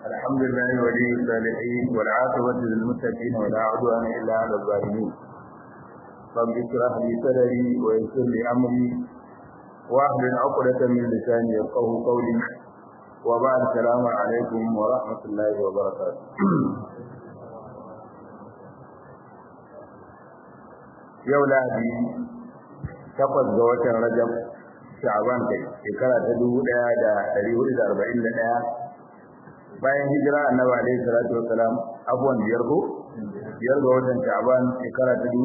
الحمد لله ولي الصالحين والعاقبة للمتقين ولا عدوان إلا على الظالمين رب اشرح لي صدري ويسر لي أمري واحلل عقدة من لساني يفقهوا قولي وبعد السلام عليكم ورحمة الله وبركاته yau Lahadi 8 ga watan Rajab Sha'ban kai shekara ta 1441 bayan hijira Annabi alaihi salatu wassalam abuwan biyar ga watan Sha'ban shekara ta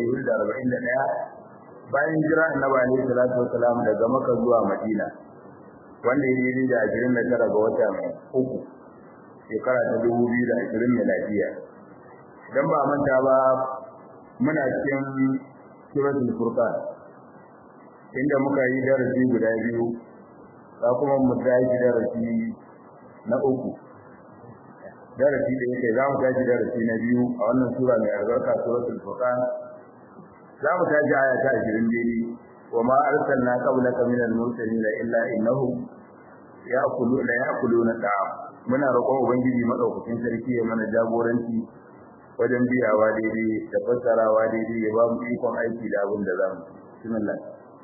1441 bayan hijira Annabi alaihi salatu wassalam daga Makka zuwa Madina wanda ya yi da 29 ga watan uku shekara ta 2020 miladiya dan ba manta ba muna cikin suratul furqan inda muka yi darasi guda biyu za kuma mu tashi darasi na uku darasi da yake za mu tashi darasi na biyu a wannan sura mai albarka suratul furqan za mu tashi aya ta 20 daidai wa ma arsalna qablaka minal mursalin illa innahum ya'kuluna ta'am muna roƙon ubangiji madaukakin sarki ya mana jagoranci wajen biyawa daidai da fassarawa daidai ya ba mu ikon aiki da abin da zamu bismillah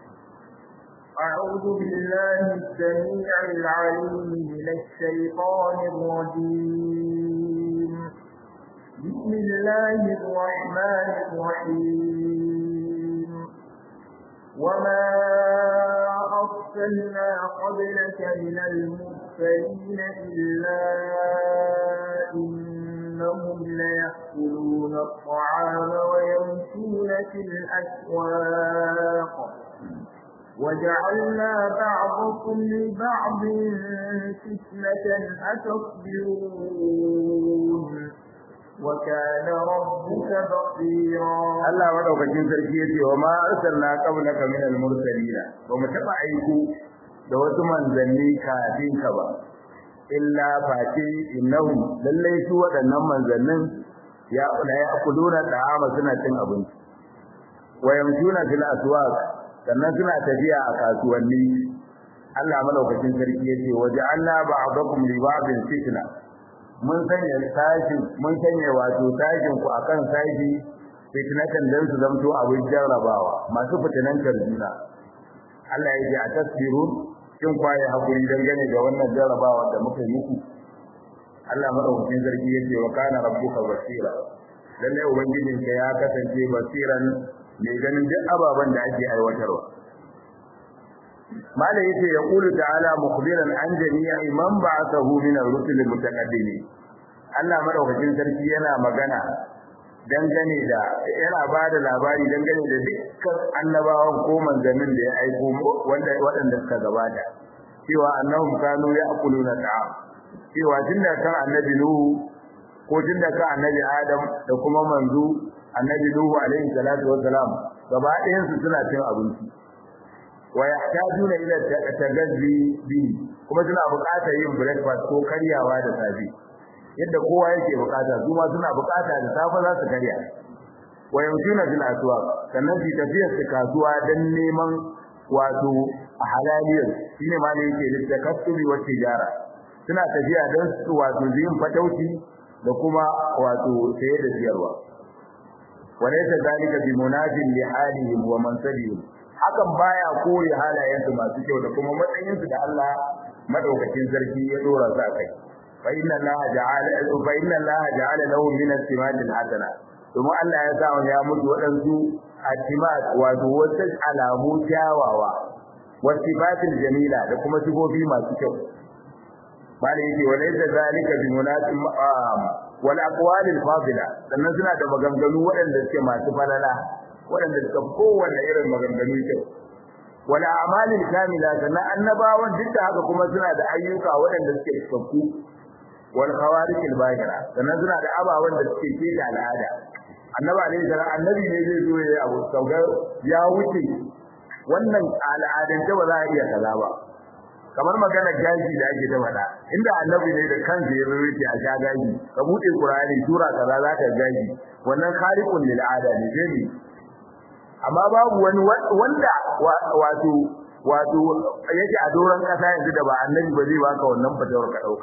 أعوذ بالله السميع العليم من الشيطان الرجيم بسم الله الرحمن الرحيم وما أرسلنا قبلك من المرسلين إلا إنهم ليأكلون الطعام ويمشون في الأسواق وجعلنا بعضكم لبعض فتنة أتصبرون وكان ربك بصيرا الله ودوكين sarki yace wa ma arsalna qablaka min al-mursalin wa mutaba aiku da wasu manzanni kafin ka ba illa fati innahum lallai su wadannan manzannin ya kuluna da'ama suna cin abinci wa yamshuna fil aswaq sannan suna tafiya a kasuwanni Allah madaukakin sarki yace waja'alna ba'dakum li ba'din fitna mun sanya wato tashin ku akan tashi fitnatan dan su zamto abin jarrabawa masu fitanantar juna Allah ya ji a tasbirun kin kwaye hakuri dangane da wannan jarrabawa da muka yi muku Allah madaukakin sarki yace wa kana rabbuka basira lalle ubangijinka ya kasance basiran mai ganin duk ababan da ake aiwatarwa mala yace ya qulu ta'ala mukhbiran an jami'i man ba'athahu min ar-rusul mutaqaddimin Allah madaukakin sarki yana magana dangane da yana bada labari dangane da dukkan annabawan ko manzannin da ya aiko waɗanda suka gabata cewa annahum kanu ya'kuluna ta'am cewa tunda kan annabi Nuhu ko tunda kan annabi Adam da kuma manzo annabi Nuhu alaihi salatu wassalam gaba ɗayan su suna cin abinci wa yahtajuna ila tagazzi bi kuma suna buƙatar yin breakfast ko karyawa da safe yadda kowa yake buƙata su ma suna buƙata da safe za su karya wa yamshuna fil aswaq sannan su tafiya su kasuwa dan neman wato halaliyar shine ma ne yake litakassubi wa tijara suna tafiya dan su wato yin fatauci da kuma wato saye da siyarwa walaysa zalika bimunafin li halihim wa mansabihim hakan baya kore halayensu masu kyau da kuma matsayinsu da Allah madaukakin sarki ya dora su kai fa inna Allah ja'ala lahum min as-simati al-hasana kuma Allah ya sa ya mutu wadansu atimat wato wasu alamu kyawawa wasifatil jamila da kuma sifofi masu kyau bale yake walaysa zalika bimunafin wal aqwal al-fadila sannan suna da maganganu waɗanda suke masu falala waɗanda suka kowanne irin maganganu kyau wal a'mal al-kamila sannan annabawan duk da haka kuma suna da ayyuka waɗanda suke cikakku wal khawarij al-bahira sannan suna da abawan da suke kida al'ada annabi alayhi salam annabi ne zai zo ya abu sauga ya wuce wannan al'adan ta ba za a iya kaza ba kamar magana gaji da ake ta faɗa inda annabi ne da kansa ya rubuce a sha gaji ka bude qur'ani sura kaza za ka gaji wannan khaliqun lil ada ne dai amma babu wani wanda wato yake a doran kasa yanzu da ba annabi ba zai baka wannan fatawar ka dauka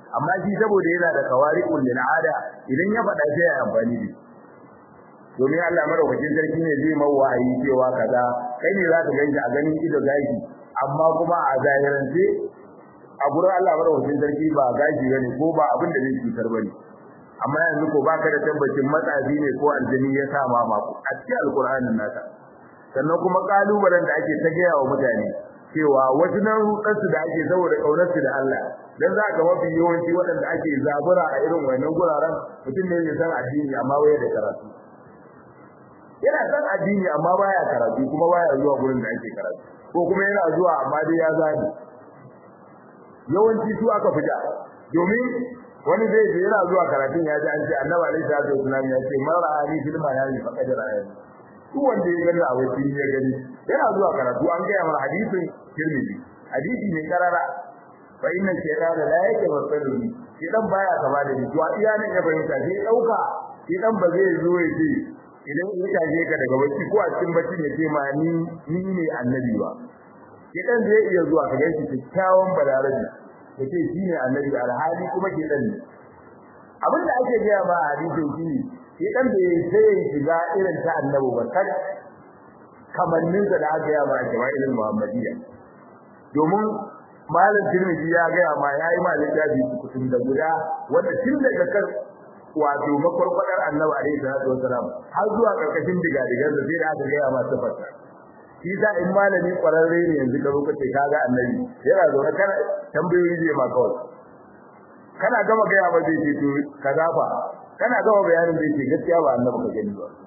amma shi saboda yana da kawariqul lil ada idan ya faɗa sai ya amfani da domin Allah madaukakin sarki ne zai mawayi cewa kaza kai ne za ka ganshi a ganin ido gashi amma kuma a zahirance a gurin Allah madaukakin sarki ba gashi bane ko ba abin da zai cutar bane amma yanzu ko baka da tabbacin matsazi ne ko aljini ya sa ma a cikin alqur'anin naka sannan kuma kalubalen da ake ta gaya wa mutane cewa wasu nan rudansu da ake saboda kaunarsu da Allah dan za ka mafi yawanci waɗanda ake zabura a irin wannan guraren mutum ne ya san addini amma waya da karatu yana san addini amma baya karatu kuma baya zuwa gurin da ake karatu ko kuma yana zuwa amma dai ya zabi yawanci su aka fita domin wani zai je yana zuwa karatun ya ji an ce annabi alaihi salatu wasallam ya ce man ra'ani fil manami faqad ra'ani duk wanda ya gani a wani ya gani yana zuwa karatu an gaya mana hadisin Tirmidhi hadisi ne karara fa inna shaytana la yakmasalu shi dan baya kama da ni to iya nan ya fahimta sai dauka shi dan ba zai zo ya ce idan ya taje ka daga bacci ko a cikin bacci ne ce ma ni ne annabi ba shi dan zai iya zuwa ka ganshi kyakkyawan balarabi yace shi ne annabi alhali kuma ke dan ne abinda ake gaya ba a hadisin shi ne shi dan da sai shiga irin ta annabi ba kad kamannin da aka gaya ba a jama'ilin muhammadiyya domin malam Tirmidhi ya gaya ma yayi malin jabi kutun da guda wanda tun daga kan wato makwarkwadar annabi alaihi salatu wasalam har zuwa karkashin digadigar da sai da aka gaya ma sifarsa shi da in malami kwararre ne yanzu ka lokaci kaga annabi yana zaune kana tambayoyi zai ma kawai kana gama gaya ma zai ce to kaza fa kana gama bayanin zai ce gaskiya ba annabi ka gani ba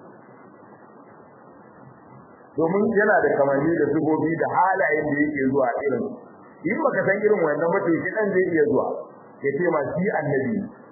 domin yana da kamanni da sigobi da halayen da yake zuwa irin in baka san irin wannan ba to shi dan zai iya zuwa ya ce ma shi annabi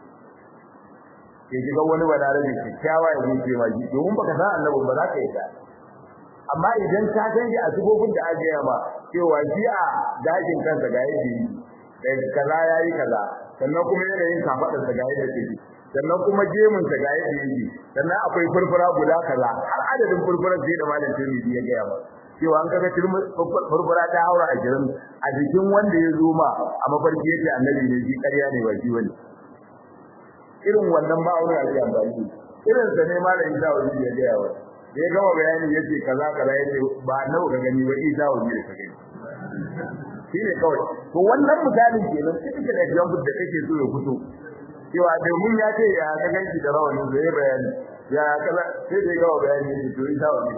ke shiga wani balarabe kyakkyawa ya ce ma shi domin baka san annabi ba za ka yi ta amma idan ka gani a sigobin da aka yi ma cewa shi a dajin kansa ga yake yi da kaza yayi kaza sannan kuma yanayin kafadar sa ga yadda take sannan kuma gemun sa ga yadda yake sannan akwai furfura guda kaza har adadin furfuran sai da malam Tirmidhi ya gaya ba cewa an kaga furfura ta haura 20 a jikin wanda ya zo ma a mafarki yake annabi ne shi ƙarya ne ba shi bane irin wannan ma'auni ake amfani irin sa ne malam Isa wani ya gaya ba ya gama bayani yace kaza kaza yace ba annabi ka gani ba Isa wani ka gani shine kawai to wannan misalin kenan cikin da example da kake so ya fito cewa da mun ya ce ya ga ganki da rawani zai bayani ya kaza sai da ga bayani ne to Isa wani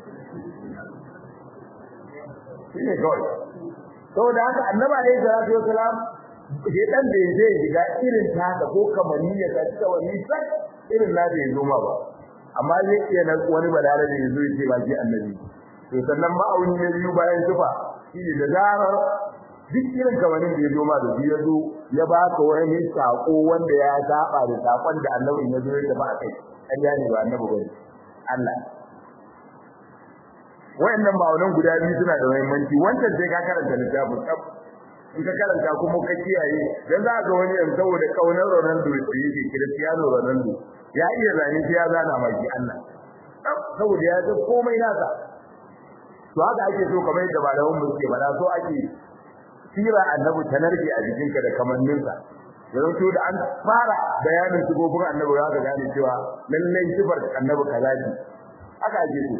shine kawai to da haka annabi alaihi salatu wasalam ke dan da zai shiga irin ta da ko kamani ya ta cika wani sai irin na da yazo ma ba amma zai iya na wani balala da yazo ya ce ba shi annabi to sannan ma'auni ne biyu bayan tufa shine da zarar duk irin kamanin da yazo ma da shi yazo ya baka wani sako wanda ya saba da sakon da annabi yazo ya ba kai an yani ba annabi bane Allah wayannan ma'aunan guda biyu suna da muhimmanci wancan sai ka karanta littafin tsaf in ka karanta kuma ka kiyaye dan za ga wani yanzu saboda kaunar Ronaldo da yake Cristiano Ronaldo ya iya zani sai ya zana maki Allah saboda ya ga komai nasa to haka ake so kamar yadda malaman mu suke bada so ake sira annabi tanarke a jikinka da kamanninsa yanzu to da an fara bayanin sifofin annabi za ka gane cewa lallai sifar annabi kaza ce haka ake so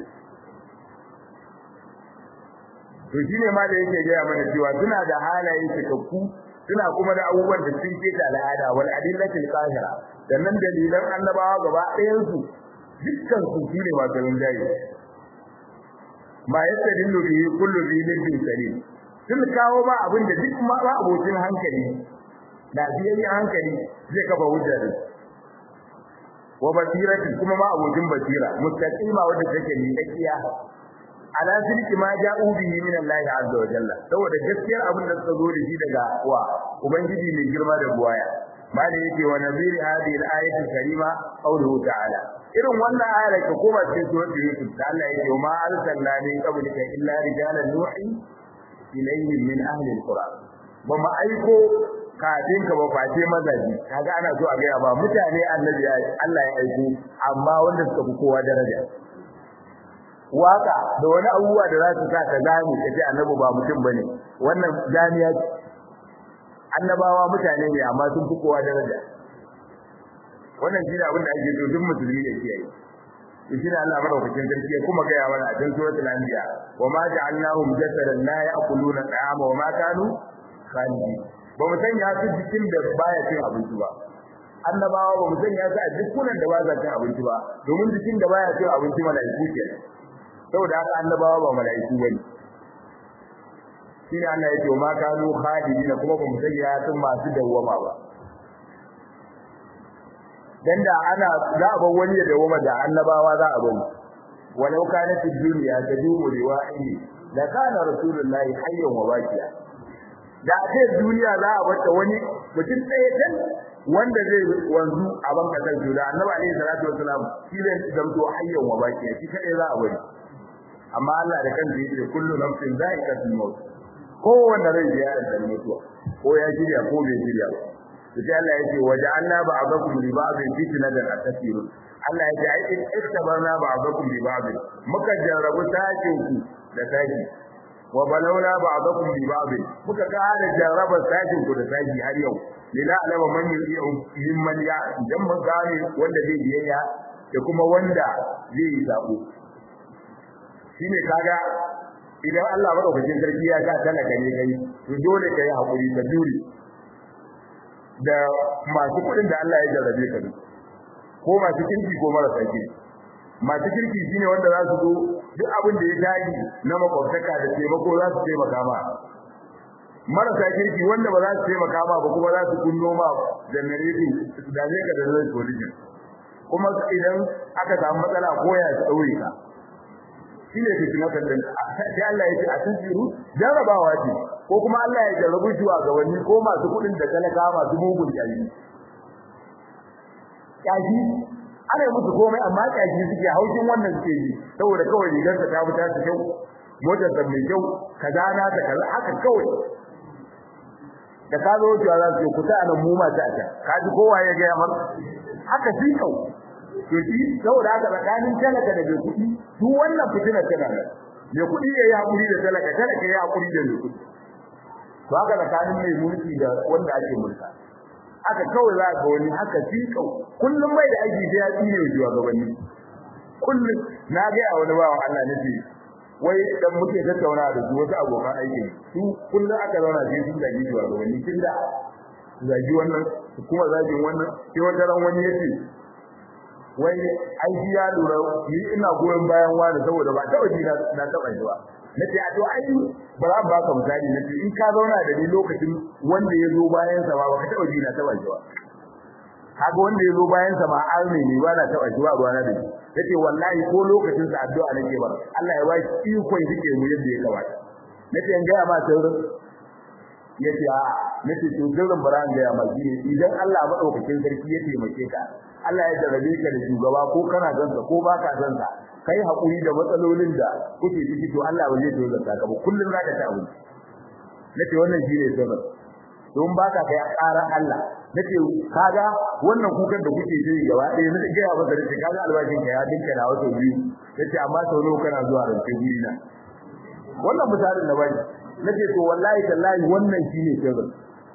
to shine ma da yake gaya mana cewa suna da halaye cikakku suna kuma da abubuwan da sun ke da al'ada wal adillatil qahira sannan dalilan annabawa gaba ɗayan su dukkan su shine masu rinjaye ma yastadillu bihi kullu dhilin salim sun kawo ba abin da duk ma abocin hankali da biyayyen hankali zai kafa hujja da wa basirati kuma ma abocin basira mustaqima wanda take ni dakiya ala sirki ma ja'u bihi min Allah azza wa jalla saboda gaskiyar abin da suka zo da shi daga wa ubangiji mai girma da buwaya malai yake wa naziri hadhihi al-ayati karima qawluhu ta'ala irin wannan ayar da kuma cikin suratul yusuf da Allah yake ma arsalna min qablika illa rijalan nuhi ilayhim min ahli al-qura ba ma aiko kafin ka ba face mazaji kaga ana so a ga ba mutane annabi Allah ya aiko amma wanda suka fi kowa daraja waka da wani abubuwa da za su sa ka gane kace annabi ba mutum bane wannan jami'a annabawa mutane ne amma sun fi kowa daraja wannan shi ne abin da ake so duk musulmi ya kiyaye shi ne Allah madaukakin sarki ya kuma gaya mana a cikin suratul anbiya wa ma ja'alnahum jasadan la ya'kuluna ta'ama wa ma kanu khalidin ba mu sanya su jikin da baya cin abinci ba annabawa ba mu sanya su a jikunan da ba za cin abinci ba domin jikin da baya cin abinci mala'iku kenan saboda haka annabawa ba mala'iku bane shi ne Allah ya ce wa ma kanu khalidin kuma ba mu sanya su masu dawwama ba dan da ana za a bar wani ya dawoma da annabawa za a bari walau kana fi dunya tadumu liwa'i la kana rasulullahi hayyan wa baqiya da a duniya za a bar wani mutum tsaye dan wanda zai wanzu a ban kasar da annabi alaihi salatu wasalam shi ne zamto hayyan wa baqiya shi kadai za a bari amma Allah da kansa yake kullu nafsin za'iqatul maut kowanne rai ya da mutuwa ko ya shirya ko bai shirya ba sai Allah yake waja'alna ba'dakum li ba'din fitnatan atasirun Allah yake ai istabarna ba'dakum li ba'din muka jarrabu sakin ku da saki wa balawna ba'dakum li ba'din muka kada jarraba sakin ku da saki har yau lila alama man yu'u mimman ya dan mun gane wanda zai biyayya da kuma wanda zai yi sako shine kaga idan Allah madaukakin sarki ya ga talaka ne kai to dole kai hakuri ka jure da masu kudin da Allah ya jarrabe ka ko masu kirki ko marasa kirki masu kirki shine wanda za su zo duk abin da ya dadi na makwabtaka da taimako za su taimaka ma marasa kirki wanda ba za su taimaka ma ba kuma za su kunno ma generating da zai ka da zai solution kuma idan aka samu matsala ko ya tsaure ka shine fitnatan din sai Allah ya ce a tasiru jarabawa ce ko kuma Allah ya jarrabu shi ga wani ko masu kudin da talaka masu mugun jaji kaji ana musu komai amma kaji suke haushin wannan suke yi saboda kawai rigar ta fita ta kyau motar ta mai kyau kaza na ta kaza haka kawai da ka zo cewa za su ku ta anan mu ma ta kaji kowa ya ga yamar haka shi kau to shi saboda haka tsakanin talaka da mai kudi duk wannan fitina tana nan mai kudi yayi hakuri da talaka yayi hakuri da mai kudi to haka tsakanin mai mulki da wanda ake mulka aka kawai za ga wani haka tikau kullum mai da aiki sai ya tsire zuwa gabanni kullum na ga a wani bawan Allah nace wai dan muke tattauna da su wasu abokan aiki su kullum aka zauna sai sun da zuwa gabanni kinda zagi wannan kuma zagin wannan sai wata ran wani yace wai aiki ya lura ni ina goyen bayan wani saboda ba ta waje na taba shi ba nace a to ai ba za ba ka misali nace in ka zauna da ni lokacin wanda ya zo bayan sa ba ka taba ji na taba shi ba kaga wanda ya zo bayan sa ma alme ne ba na taba shi ba ruwana da shi nace wallahi ko lokacin sa addu'a nake ba Allah ya ba shi ikon dike mu yadda ya kamata nace in ga ma saurin yace a nace to gurin baran ga ma idan Allah madaukakin sarki ya taimake ka Allah ya jarabe ka da shugaba ko kana gansa ko baka gansa kai hakuri da matsalolin da kuke ciki to Allah ba zai tozarta ka ba kullun zaka ta abin nace wannan shine sabon don baka kai ƙara Allah nace kaga wannan kukan da kuke yi gaba ɗaya nace ga ba da kaga albashin ka ya dinka da wato biyu nace amma sau nawa kana zuwa rance guri na wannan misalin na bani nace to wallahi tallahi wannan shine sabon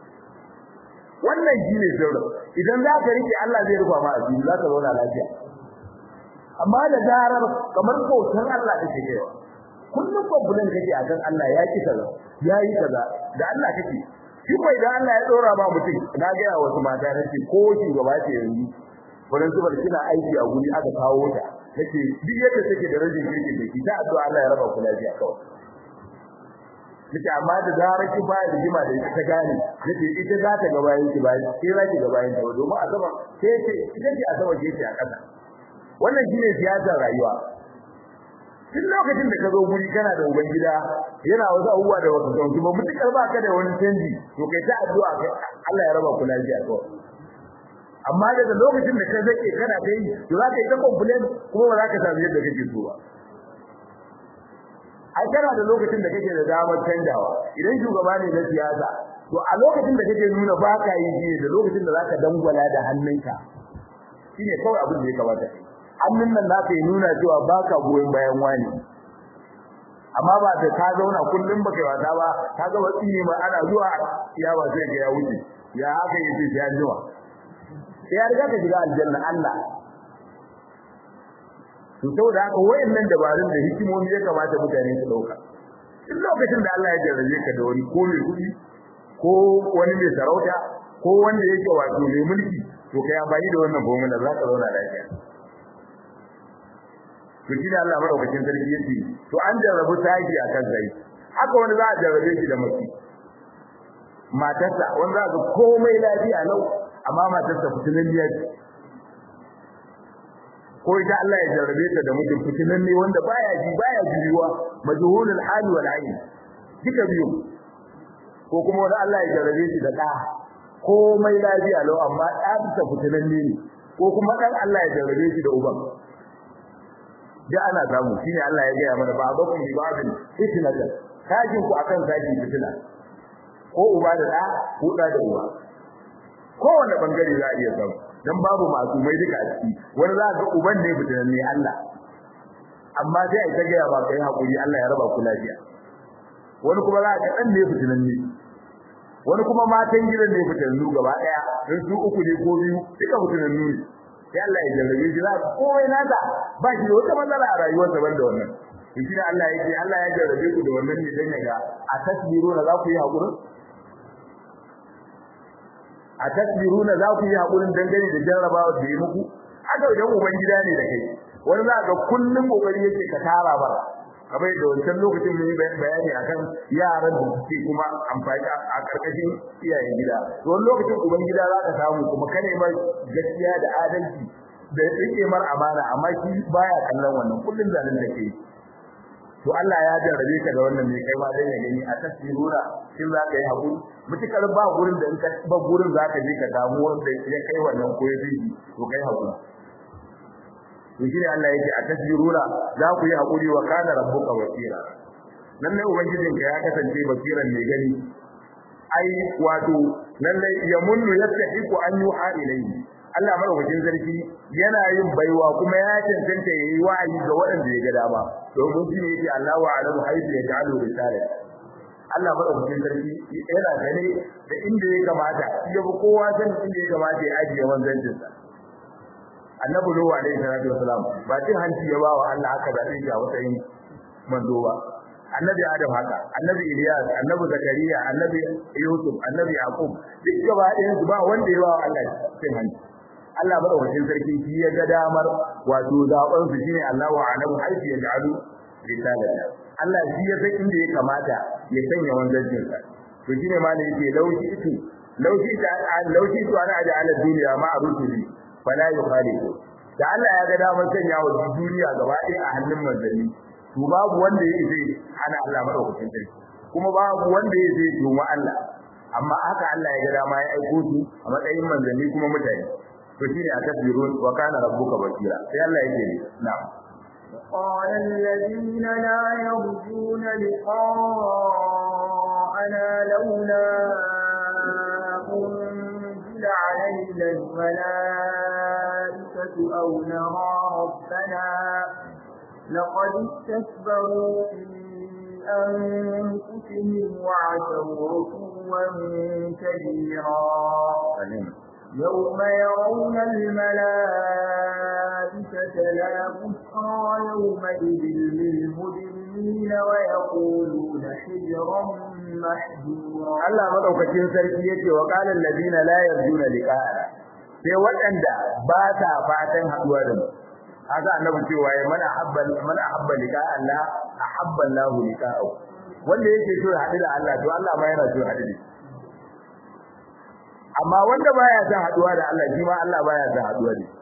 wannan shine sabon idan za ka rike Allah zai rufa ma asiri za ka zauna lafiya amma da zarar kamar kautar Allah take kaiwa kullum babbulan kake akan Allah ya ki kaza yayi kaza da Allah kake shi kai da Allah ya dora ba mutum na ga ya wasu mata nace ko shi gaba ce yanzu wannan zubar kina aiki a guri aka kawo ta nace duk yadda take da rajin kirki da ita addu'a Allah ya raba ku lafiya kawai nace amma da zarar ki ba da jima da ita gane nace ita za ta gaba yin ki ba sai za ki gaba yin ta domin a sama sai ce ita ce a sama ce a kasa wannan shine siyasar rayuwa duk lokacin da ka zo guri kana da ubangida yana wasu abubuwa da wasu sauki ba mutukar ba ka da wani canji to kai ta addu'a kai Allah ya raba ku lafiya to amma daga lokacin da ka zake kana kai to za ka yi ta complain kuma ba za ka samu yadda kake so ba ai kana da lokacin da kake da damar canjawa idan shugaba ne na siyasa to a lokacin da kake nuna ba ka yi shi da lokacin da za ka dangwala da hannunka shine kawai abin da ya kamata hannun nan naka ya nuna cewa baka goyen bayan wani amma ba da ka zauna kullum baka yi wasa ba ka ga wasi ne ma ana zuwa ya ba sai ga ya wuce ya haka yace ya jiwa ya riga ka shiga aljanna Allah to saboda haka wayannan dabarun da hikimomi ya kamata mutane su dauka duk lokacin da Allah ya jarrabe ka da wani ko mai kudi ko wani mai sarauta ko wanda yake wato mai mulki to kai amfani da wannan formula za ka zauna lafiya to shi ne Allah madaukakin sarki yace to an jarrabu taki akan zai haka wani za a jarrabe shi da mace matarsa wanda za ka komai lafiya lau amma matarsa fitinan ce ko ita Allah ya jarrabe ta da mutum fitinan ne wanda baya jiriwa majhulul hali wal ayn duka biyu ko kuma wanda Allah ya jarrabe shi da da komai lafiya lau amma ɗansa fitinan ne ko kuma dan Allah ya jarrabe shi da uban da ana samu shine Allah ya gaya mana ba'dakum bi ba'din fitnatan kajin ku akan zaki fitina ko uba da da ko da uba kowanne bangare za a iya samu dan babu masu mai duka a ciki wani za ga uban ne fitinan ne Allah amma sai ai ta gaya ba kai hakuri Allah ya raba ku lafiya wani kuma za ga dan ne fitinan ne wani kuma matan gidan ne fitinannu gaba daya dan su uku ne ko biyu duka fitinannu ne sai Allah ya jarrabe shi za komai nada ba shi da wata matsala a rayuwarsa banda wannan shi ne Allah yake Allah ya jarrabe ku da wannan ne dan yaga a tasbiruna za ku yi hakuri a tasbiruna za ku yi hakurin dangane da jarrabawa da yi muku haka idan uban gida ne da kai wani za ga kullum kokari yake ka tara ba kamar da wancan lokacin mun yi bayani akan yaran da suke kuma amfani a karkashin iyayen gida to wani lokacin uban gida za ka samu kuma kane mai gaskiya da adalci da yake mar amana amma shi baya kallon wannan kullum zalin da ke to Allah ya jarrabe ka da wannan ne kai ma dan ya gani a tasbiruna shin za ka yi hakuri mutukar ba gurin da in ka ba gurin za ka je ka damu wanda ya kai wannan koyi to kai hakuri to shi Allah yake a tasbiruna za ku yi hakuri wa kana rabbuka basira nan ne ubangijin ka ya kasance basiran ne gani ai wato nan ne yamunnu yastahiqu an yuha ilayhi Allah madaukakin sarki yana yin baiwa kuma ya cancanta yayi wa'ayi ga waɗanda ya ga dama domin shi ne yake Allahu a'lamu haythu yaj'alu risalah Allah madaukakin sarki yana gane da inda ya kamata ya bi kowa san inda ya kamata ya ajiye wanzancin sa Annabi Nuhu alaihi salatu wasalam ba cin hanci ya bawa Allah haka da shi a matsayin manzo ba Annabi Adam haka Annabi Ilyas Annabi Zakariya Annabi Yusuf Annabi Yaqub duk gaba ɗayan su ba wanda ya bawa Allah cin hanci Allah madaukakin sarki shi ya ga damar wato zaben su shine Allahu a'lamu haythu yaj'alu risalata Allah shi ya san inda ya kamata ya sanya wanzancin sa to shine ma ne yake lauki to ana da ala duniya ma rusuli fala yukhalifu da Allah ya ga damar sanya wa duniya gaba ɗaya a hannun manzanni to babu wanda yake zai hana Allah madaukakin sarki kuma babu wanda yake zai tuma Allah amma haka Allah ya ga dama ya aiko su a matsayin manzanni kuma mutane to shine a tasbirun wa kana rabbuka basira sai Allah yake na'am قال الذين لا يرجون لقاءنا لولا أنزل علينا الملائكة أو نرى ربنا لقد استكبروا في أنفسهم وعتوا عتوا كبيرا يوم يرون الملائكة لا بشرى يومئذ للمجرمين ويقولون حجرا محجورا الله مدوكاكين sarki yace wa qala alladhina la yarjuna liqa'ana sai waɗanda ba ta fatan haduwa da mu haka annabi cewa ya mana habba liqa Allah ahabba Allah liqa'u wanda yake so ya haɗu da Allah to Allah ma yana so ya haɗu da shi amma wanda baya son haduwa da Allah shi ma Allah baya son haduwa da shi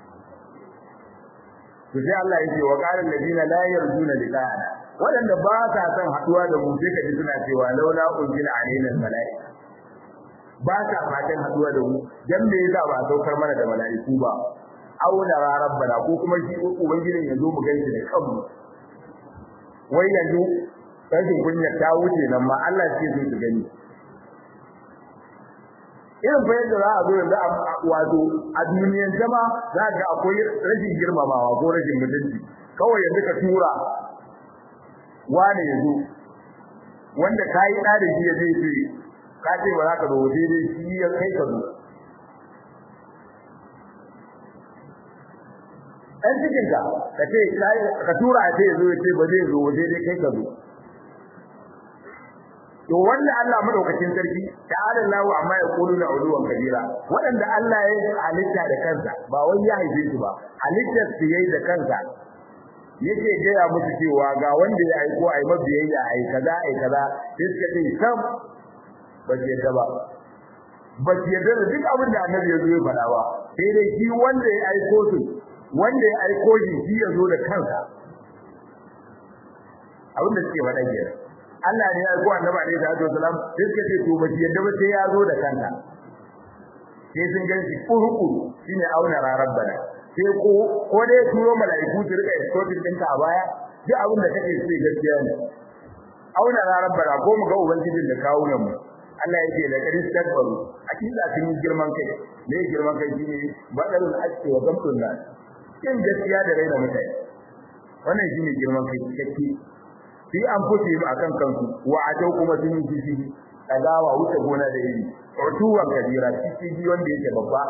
to sai Allah yake wa qala alladina la yarjuna liqa'ana wadanda ba sa son haduwa da mu sai kaji suna cewa laula unzila alaina almalaika ba sa fatan haduwa da mu dan me yasa ba saukar mana da malaiku ba aula rabbana ko kuma shi ubangijin yazo mu ganshi da kanmu wai yanzu rashin kunya ta wuce nan ma Allah ce zai su gani irin fa yadda za a zo yanzu wato a duniyar jama za ga akwai rashin girmamawa ko rashin mutunci kawai yanzu ka tura wani yazo wanda kai da shi ya zai ce ka ce ba za ka zo dai shi ya kai ka zo an cikin ka ce ka tura a ce yazo ya ce ba zai zo dai kai ka zo to wanda Allah madaukakin sarki ta'ala Allahu amma ya kulu na uluwan kabira wanda Allah ya halitta da kansa ba wai ya haife su ba halittar su yayi da kansa yake gaya musu cewa ga wanda ya aiko ai mabiyayya ai kaza sai suka ce sam ba ke da ba ke da duk abin da annabi ya zo ya faɗa ba sai dai shi wanda ya aiko su wanda ya aiko shi ya zo da kansa abin da suke faɗa kenan Allah ne ya aiko annabi alaihi salatu wasalam sai suka ce to ba ke da ba sai ya zo da kansa sai sun ganshi kurukuru shine auna rabbana sai ko dai turo mala'iku su rika escorting ɗinka a baya duk abin da kake so gaskiya ne auna rabbana ko mu ga ubangijin da kawo nan mu Allah yake da kadis takbaru akida sun yi girman kai ne girman kai shine badalul aski wa gamtun nas kin gaskiya da raina mutane wannan shine girman kai kake sai an fushi akan kansu wa atau kuma sun yi kishi kazawa wuce gona da iri urtuwan kabira kishi wanda yake babba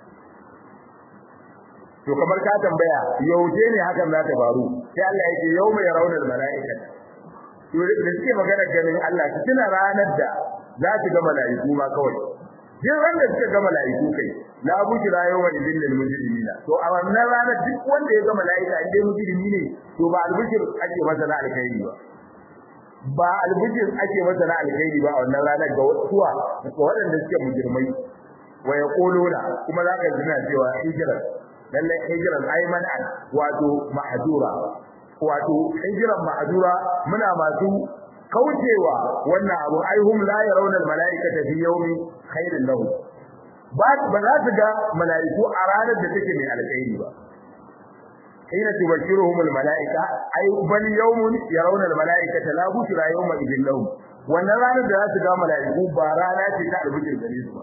to kamar ka tambaya yaushe ne hakan za ta faru sai Allah yake yauma yarawul malaika to da suke magana ganin Allah su tuna ranar da za su ga malaiku ma kawai duk wanda suka ga malaiku kai la bujra yawma idil lil mujrimina to a wannan ranar duk wanda ya ga malaika indai mujrimi ne to ba albishir ake masa na alkhairi ba albishir ake masa na alkhairi ba a wannan ranar ga suwa waɗanda suke mujrimai wa yaquluna kuma za ka jina cewa hijran lalle hijran aymanan wato mahdura wato hijran mahdura muna masu kaucewa wannan abu aihum la yarawna almalaikata fi yawmi khairin lahu ba za su ga malaiku a ranar da take mai alkhairi ba hina tubashiruhum almalaika ay bal yawmun yarawna almalaikata la bushra yawma idin lahum wannan ranar da za su ga malaiku ba rana ce ta albishir gare su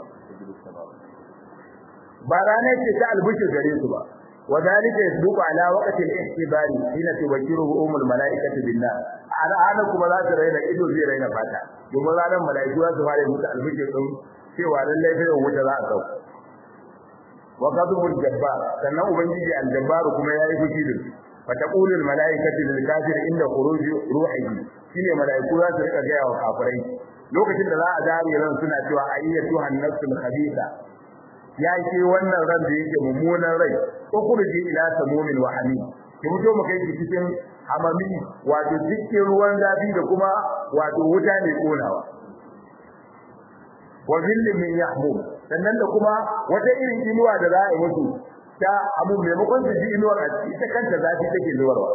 ba rana ce ta albishir gare su ba وذلك يسبق على وقت الاحتضار حين تبشرهم الملائكه بالله على kuma za su raina ido zai raina fata domin ranar malaiku za su fara musu albishir din cewa lalle sai wuta za a kau wa qadumul jabbar sannan ubangiji al-jabbar kuma yayi fushi da su fataqulul malaikatu lil kafir inda khuruji ruhihi shine malaiku za su rika ga wa kafirai lokacin da za a zare ran suna cewa ayyatu an-nafsul khabitha ya ce wannan ran da yake mummunan rai ko kurji ila samumin wa hamim ki fito mu kai cikin hamami wato cikin ruwan zafi da kuma wato wuta ne konawa wa zillin min yahmum sannan da kuma wata irin inuwa da za a yi musu ta abu maimakon su ji inuwar a ita kanta zafi take zuwarwa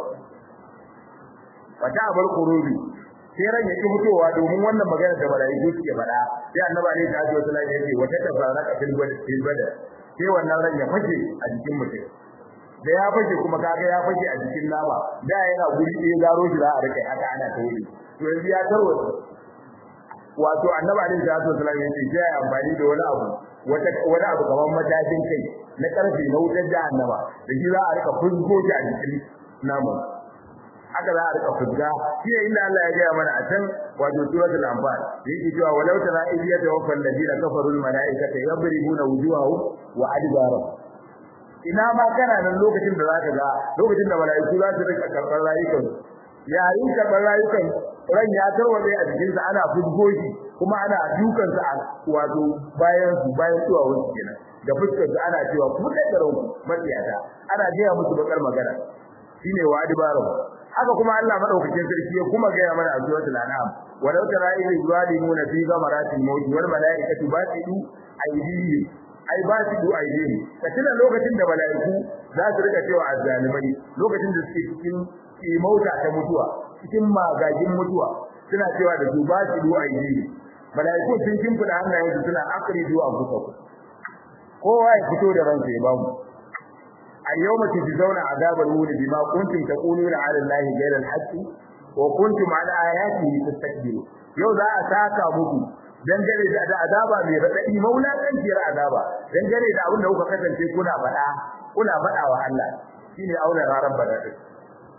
wata abar kurubi sai ran yake fitowa domin wannan magana da malaiku suke faɗa sai annabi ne ta ji wasu lai yake wata tabaraka fil badar sai wannan ran ya fashe a jikin mutum da ya fashe kuma kaga ya fashe a jikin nama da yana guri ɗaya zaro shi za a rike haka ana tauri to yanzu ya tarwa wato annabi ne ta ji wasu lai yake sai amfani da wani abu kamar matashin kai na karfe na wutar jahannama da shi za a rika fuzgo shi a jikin naman haka za a rika fuzga shi inda Allah ya gaya mana a can wato suratul anfal yake cewa walau tara idiya tawaffal ladina kafarul malaikata yadribuna wujuhahum wa adbarahum ina ma kana nan lokacin da zaka ga lokacin da malaiku za su rika karɓar rayukan yayin karɓar rayukan ran ya tarwaje a jikin sa ana fuzgo shi kuma ana dukan sa wato bayan zuwa wasu kenan da fuskar sa ana cewa ku da ranku matiyata ana gaya musu bakar magana shine wa adbarahum haka kuma Allah madaukakin sarki ya kuma ga mana a suratul an'am walau tara idh zalimuna fi ghamaratil maut wal malaikatu basidu aydihim ay basidu aydihim katina lokacin da malaiku za su rika cewa azzalimai lokacin da suke cikin mauta ta mutuwa cikin magagin mutuwa suna cewa da su basidu aydihim malaiku sun kimfida hannayensu suna akridu anfusakum kowa ya fito da ransa ya bamu اليوم تجزون عذاب الهون بما كنتم تقولون على الله غير الحق وكنتم على آياته تستكبرون yau za a saka muku dangane da azaba mai radadi maulakanciyar azaba dangane da abin da kuka kasance kuna faɗa wa Allah shine aure ranar badar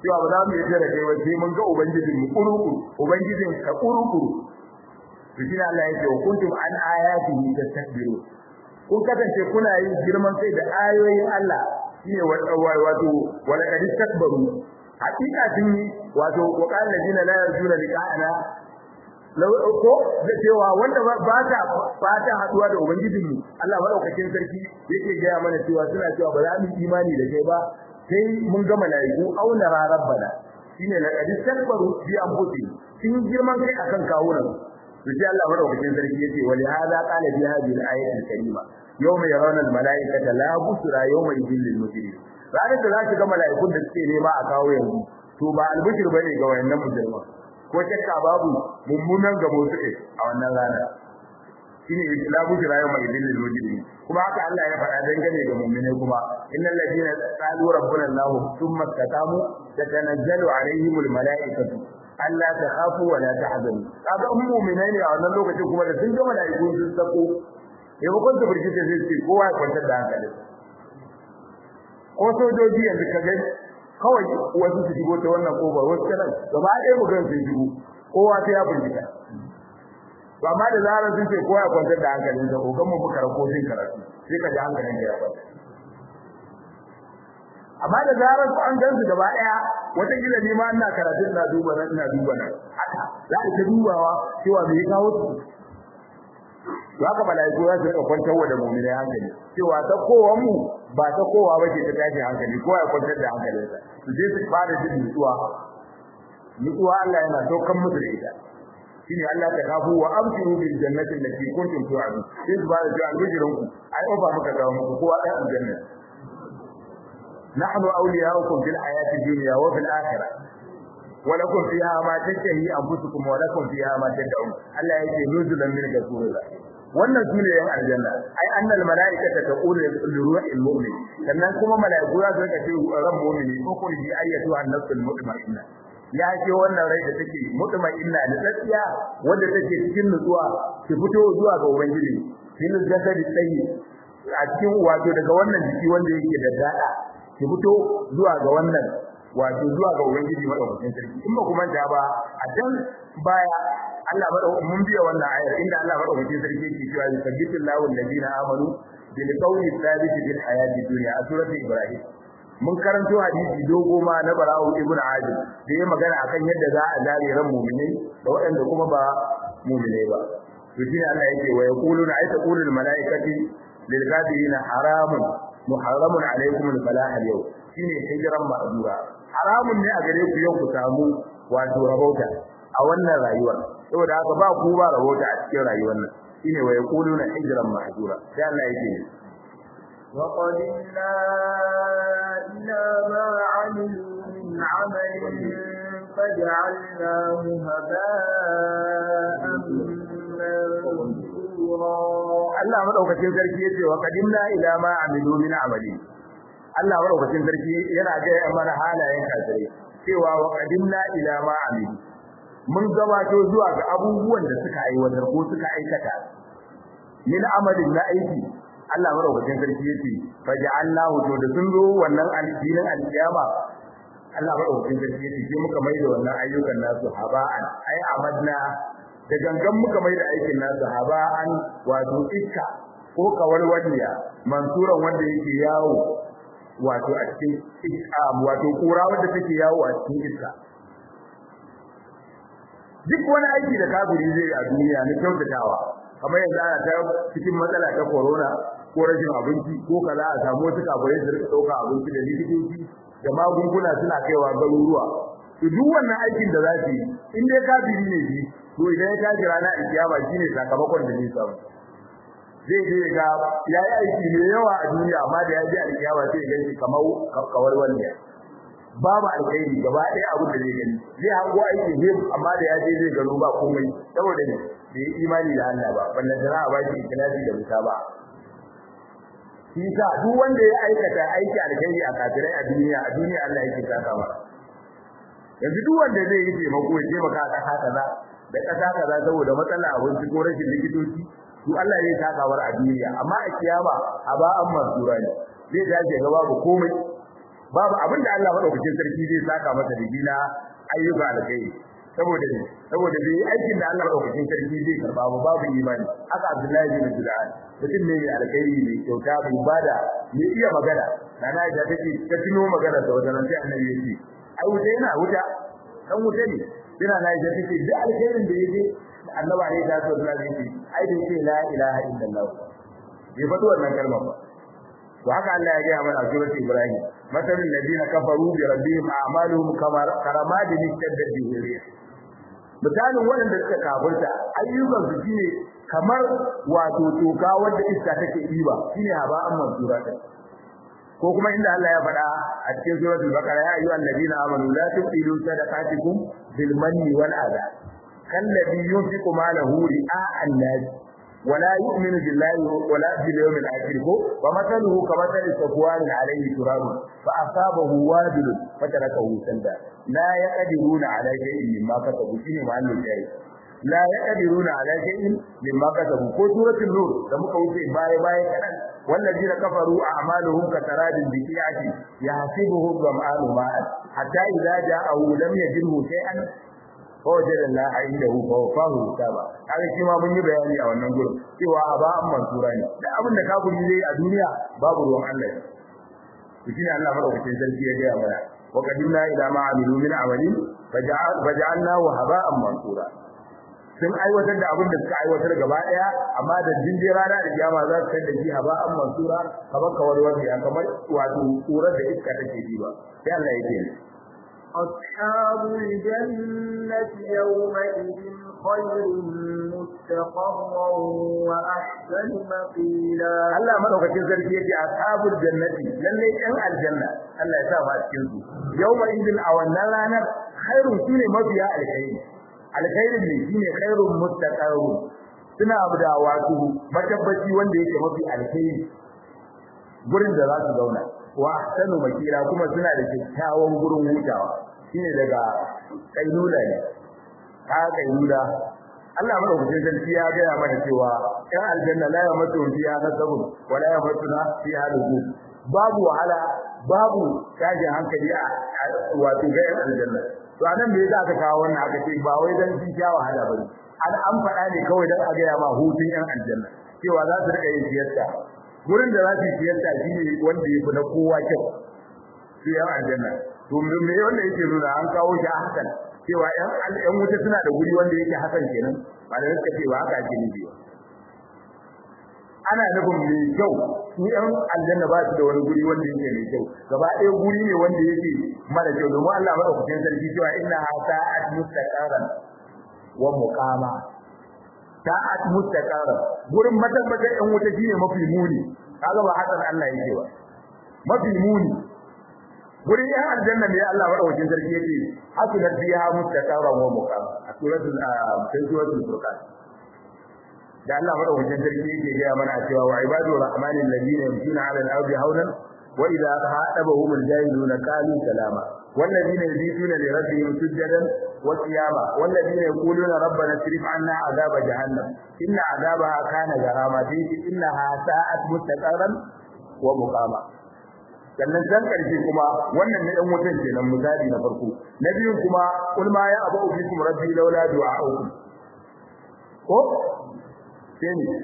cewa ba za mu yi da kai ba sai mun ga ubangijin mu kurukuru ubangijin ka kurukuru to shi Allah yake wa kuntum an ayatihi tastakbiru kun kasance kuna yin girman kai da ayoyin Allah shine wato wala kad istakbaru hakika sun yi wato wa qala ladina la yarjuna liqa'ana law ko da cewa wanda ba ta fata haduwa da ubangijin mu Allah madaukakin sarki yake ga mana cewa suna cewa ba za mu imani da kai ba sai mun ga malaiku auna rabbana shine la kad istakbaru bi anfusihim sun girman kai akan kawunan to sai Allah madaukakin sarki yace wali hada qala bi hadhihi al-ayati al-karima yawma yarawna al-malaikata la busra yawma idhil lil mujrimin ranar da zaki ga malaikun da suke nema a kawo yanzu to ba albishir bane ga wayannan mujrima ko shakka babu mummunan gabo suke a wannan rana shine la busra yawma idhil lil mujrimin kuma haka Allah ya faɗa dangane ga mu'mine kuma innal ladina qalu rabbuna Allah thumma istaqamu tatanazzalu alaihim al-malaikatu Allah ta khafu wa la tahzanu kaga mu'minai ne a wannan lokacin kuma da sun ga malaiku sun sako yau kun da burkita sai ce kowa ya kwantar da hankali ko sojoji yanzu kaga kawai wasu su shigo ta wannan kobar wasu kana gaba ɗaya mu gan sun shigo kowa sai ya burkita to amma da zarar sun ce kowa ya kwantar da hankalin sa kogan mu muka rako jin karatu sai ka ji hankalin ka ya kwanta amma da zarar an gansu gaba daya wata gida ne ma ina karatu ina duba nan haka za a ta dubawa cewa me ya kawo su to haka malaiku za su rika kwantar wa da mu'minai hankali cewa ta kowa mu ba ta kowa bace ta tashi hankali kowa ya kwantar da hankalinsa su je su fara jin nutsuwa Allah yana saukan musu da ita shine Allah ta kafu wa amsiru bil jannati allati kuntum tu'adun sai su ba da albijirinku ai ofa muka ga muku kowa ɗan aljanna نحن أولياؤكم في الحياة الدنيا وفي الآخرة ولكم فيها ما تشتهي أنفسكم ولكم فيها ما تدعون الله يجي نزلا من غفور الله wannan sune yan aljanna ai annal malaikata taqulu li ruhil mu'min sannan kuma malaiku za su rika ce ran mu'mini ko kun ji ayatu an-nafsul mutma'inna ya ce wannan rai da take mutma'inna da tsatsiya wanda take cikin nutsuwa ki fito zuwa ga ubangiji kin jasadi tsayi a cikin wato daga wannan jiki wanda yake da dada ki fito zuwa ga wannan wato zuwa ga ubangiji madaukakin sarki in ba kuma da ba a dan baya Allah madaukakin mun biya wannan ayar inda Allah madaukakin sarki yake cewa yusabbitu Allahu alladhina amanu bil qawli thabit bil hayati dunya a surati Ibrahim mun karanto hadisi dogo ma na Bara'u ibn Azib da ya magana akan yadda za a zare ran mu'minai da waɗanda kuma ba mu'minai ba to shine Allah yake wa yaquluna ay taqulul malaikati lil kafirina haramun muharramun alaikum al-falah al-yawm shine hijiran ma'zura haramun ne a gare ku yau ku samu wato rabauta a wannan rayuwar saboda haka ba ku ba rabauta a cikin rayuwar nan shine wa yaquluna hijran ma'zura sai Allah yake wa qadimna ila ma 'amilu min 'amalin faj'alnahu haba'an mansura Allah madaukakin sarki yace wa qadimna ila ma 'amilu min 'amalin Allah madaukakin sarki yana ga mana halayen kafirai cewa wa qadimna ila ma 'amilu mun gabato zuwa ga abubuwan da suka aiwatar ko suka aikata min amalin na aiki Allah madaukakin sarki yace faja'alnahu to da sun zo wannan addinin alkiyama Allah madaukakin sarki yace sai muka maida wannan ayyukan nasu haba'an ai amadna da gangan muka maida aikin nasu haba'an wato iska ko kawalwaniya mansuran wanda yake yawo wato a cikin iska wato kura wanda take yawo a cikin iska duk wani aiki da kafiri zai a duniya na kyautatawa kamar yanzu ana ta cikin matsala ta corona ko rashin abinci ko kaza a samu wasu kafirai su rika dauka abinci da likitoci da magunguna suna kaiwa garuruwa to duk wannan aikin da za su yi in dai kafiri ne shi to idan ya tashi rana a kiyama shine sakamakon da zai samu zai je ga yayi aiki mai yawa a duniya amma da ya je a kiyama sai ya ganshi kamar kawar wanda babu alkhairi gaba ɗaya abin da zai gani zai hango aikin him amma da ya je zai gano ba komai saboda ne bai imani da Allah ba wannan da za a baki ikhlasi da musaba shi sa duk wanda ya aikata aiki alkhairi a kafirai a duniya Allah yake saka masa yanzu duk wanda zai yi taimako ya taimaka a kasa kaza da kasa kaza saboda matsala abinci ko rashin likitoci to Allah zai saka war a duniya amma a kiyama a ba an masura ne zai dace ga babu komai babu abinda Allah madaukakin sarki zai saka masa da gina ayyuka alkai saboda bai aikin da Allah madaukakin sarki zai karba babu imani haka Abdullahi bin Judan mutum ne alkai ne kyauta bai bada ne iya magana nana da take ta tuno magana da wajen sai annabi yake ai wuta yana wuta dan wuta ne ina na da take da alkhairin da yake annabi alaihi salatu wasallam yake ai da yake la ilaha illallah bai faɗi wannan kalma ba to haka Allah ya ga mana a surat Ibrahim masalul ladina kafaru bi rabbihim a'maluhum karamadin ishtaddat bihi rih misalin wanda suka kafirta ayyukan su shine kamar wato toka wanda iska take diba shine haba amman surata ko kuma inda Allah ya faɗa a cikin suratul baqara ya ayyuhal ladina amanu la tubtilu sadaqatikum bil manni wal adha kalladhi yunfiqu malahu ri'a an-nas ولا يؤمن بالله ولا باليوم الآخر ومثله كمثل صفوان عليه تراب فأصابه وابل فتركه سندا لا يقدرون على شيء مما كسبوا شيء معنى الشيء لا يقدرون على شيء مما كسبوا سورة النور لما قلت باي كان والذين كفروا أعمالهم كسراب بقيعة يحسبه الظمآن ماء حتى إذا جاءه لم يجده شيئا فوجد الله عنده فوفاه حسابا kaga shi ma mun yi bayani a wannan gurin cewa ba an mansura ne da abin da kafiri zai a duniya babu ruwan Allah shi ne Allah madaukakin sarki ya gaya mana wa qadimna ila ma amilu min amali faja'alna wa haba'an mansura sun aiwatar da abin da suka aiwatar gaba daya amma da jinjin rana da kiyama za su kai da shi haba'an mansura kamar kawarwar ya kamar wato tsurar da iska take diba sai Allah yake أصحاب الجنة يومئذ خير مستقرا وأحسن مقيلا الله مدوكين sarki yake ashabul jannati lalle ɗan aljanna Allah ya sa ba cikin su yawma'idh a wannan ranar khairun shine mafiya alkhairin ne shine khairun mustaqarru suna da wato matabbaci wanda yake mafi alkhairi gurin da za su zauna wa ahsanu makira kuma suna da kyakkyawan gurin hutawa shine daga kailula ne kailula Allah madaukakin sarki ya ga mana cewa ɗan aljanna la yamatu fiha nasabun wa la yamatuna fiha lugub babu wahala babu tajin hankali a wato ga ɗan aljanna to anan me yasa aka kawo wannan aka ce ba wai dan shi sha wahala bane an faɗa ne kawai dan a ga ma hutun ɗan aljanna cewa za su rika yin siyarta gurin da za su siyarta shine wanda yake na kowa kyau su yan aljanna to me wanda yake nuna an kawo shi a hakan cewa yan wuta suna da guri wanda yake hakan kenan ba da suka ce ba haka ake nufi ana nufin mai kyau su yan aljanna ba su da wani guri wanda yake mai kyau gaba ɗaya guri ne wanda yake mara kyau domin Allah madaukakin sarki cewa inna sa'at mustaqaran wa muqama sa'at mustaqaran gurin matabbatar yan wuta shine mafi muni kaga ba hakan Allah yake ba mafi muni gurin yan aljanna ne Allah madaukakin sarki yake hasunat biha mustaqarran wa muqama a suratul furqan da Allah madaukakin sarki yake ga mana cewa wa ibadu rahmanil ladina yamshuna 'ala al-ardi hawlan wa idha khaatabahum al-jahiluna qalu salama والذين يبيتون لربهم سجدا وقياما والذين يقولون ربنا اصرف عنا عذاب جهنم إن عذابها كان غراما إنها ساءت مستقرا ومقاما sannan san karshe kuma wannan ne dan wutan kenan misali na farko na biyun kuma kul ma ya abu bikum rabbi laula du'a'ukum ko sai ne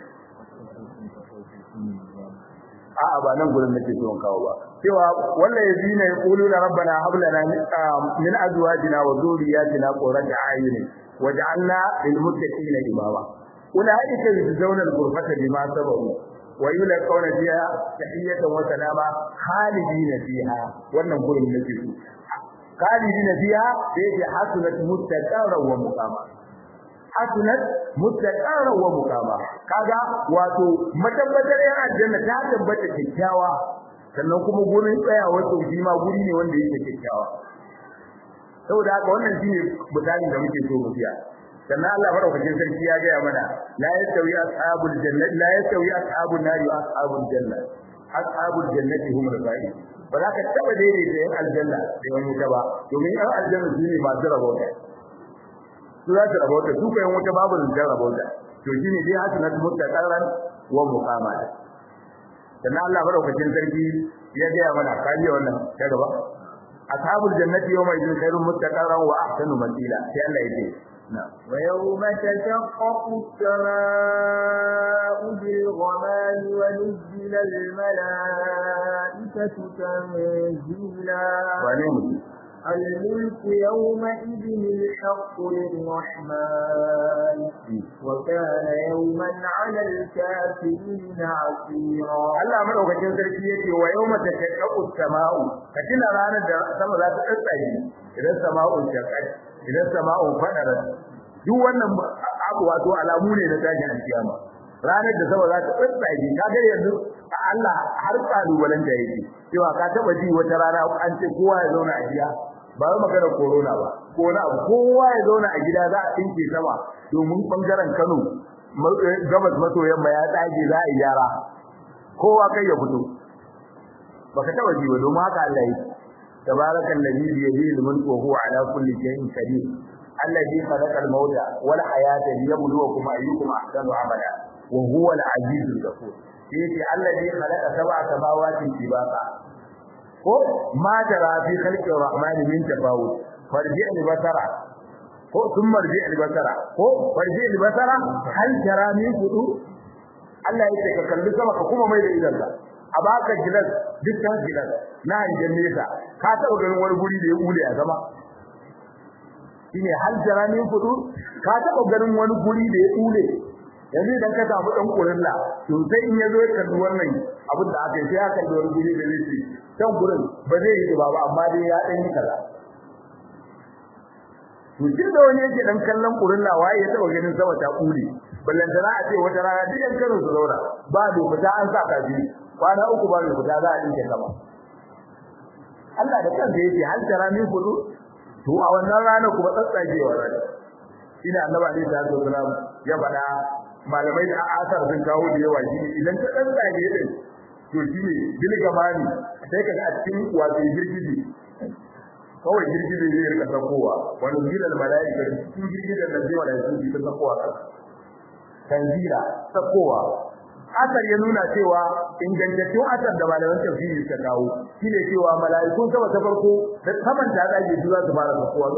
a'a ba nan gurin nake so in kawo ba cewa wannan yazina yaquluna rabbana hab lana min azwajina wa dhurriyyatina qurrata a'yunin waj'alna lil muttaqina imama ulaika yujzauna al-ghurfata bima sabaru wa yulqawna fiha tahiyatan wa salama khalidina fiha wannan gurin nake so khalidina fiha sai hasunat muttaqara wa muqama hasunat muttaqara wa muqama kaga wato matabbatar yana aljanna ta tabbata kikkiawa sannan kuma gurin tsayawa to shi ma guri ne wanda yake kikkiawa saboda haka wannan shine misalin da muke so mu biya sannan Allah madaukakin sarki ya ga mana la yastawi ashabul jannati la yastawi ashabun nari wa ashabul janna ashabul jannati hum al-faizun ba za ka taba daidaita yan aljanna da yan wuta ba domin yan aljanna su ne masu rabauta su za su rabauta su kayan wuta babu zan rabauta to shine dai hasanat muttaqaran wa muqama sannan Allah madaukakin sarki ya ga mana kaje wannan ta gaba ashabul jannati yawma idin khairun mustaqarran wa ahsanu maqila sai Allah yake ويوم تشقق السماء بالغمام ونزل الملائكة تنزيلا الملك يومئذ الحق للرحمن وكان يوما على الكافرين عسيرا الله madaukakin sarki yake wa yawma tashaqqaqu as-sama'u katina ranar da sama za ta tsaye idan sama'un shaqqat idan sama'un fadara duk wannan abu wato alamu ne na tashin alkiyama ranar da sama za ta tsaye kaga yanzu Allah har kalubalen da yake cewa ka taba ji wata rana an ce kowa ya zauna a gida ba wai magana corona ba ko wani abu kowa ya zauna a gida za a tinke sama domin bangaren Kano gabas maso yamma ya tsage za a yi yara kowa kai ya fito baka taba ji ba domin haka Allah yake tabarakal ladhi bi yadihi al-mulku wa huwa ala kulli shay'in qadir alladhi khalaqa al-mauta wal hayata liyabluwakum ayyukum ahsanu amala wa huwa al-azizul ghafur yace alladhi khalaqa sab'a samawati tibaqa ko ma jara fi khalqi ar-rahmani min tafawut farji al-basara ko thumma rji al-basara ko farji al-basara hal jara min fudu Allah yake ka kalli sama ka kuma mai da idanka a baka gilas dukkan gilas na hangen nesa ka taɓa ganin wani guri da ya kule a sama shine hal jara min fudu ka taɓa ganin wani guri da ya kule yanzu idan ka samu dan kurilla to sai in yazo ya kalli wannan abin da aka yi sai aka kalli wani guri da zai ci dan gurin ba zai yi ba amma dai ya dan yi kaza to kin da wani yake dan kallon kurilla waye ya taba ganin sama ta kule ballan da a ce wata rana duk yan karo su zaura ba do fita an sa kaji kwana uku ba do fita za a dinke sama Allah da kansa yake hal tara min fudu to a wannan rana kuma tsatsagewa rana ina annabi sallallahu alaihi wasallam ya faɗa malamai da asar sun kawo da yawa shi idan ka tsage din to shi ne bilgamani sai kaga a cikin wato girgiji kawai girgiji ne ya rika sakowa wani bilal malaika cikin girgiji da zai wala su ta sakowa tanzira sakowa asar ya nuna cewa ingantaccen asar da malaman tafsiri suka kawo shine cewa malaikun sama ta farko da saman ta dage su za su fara sakowa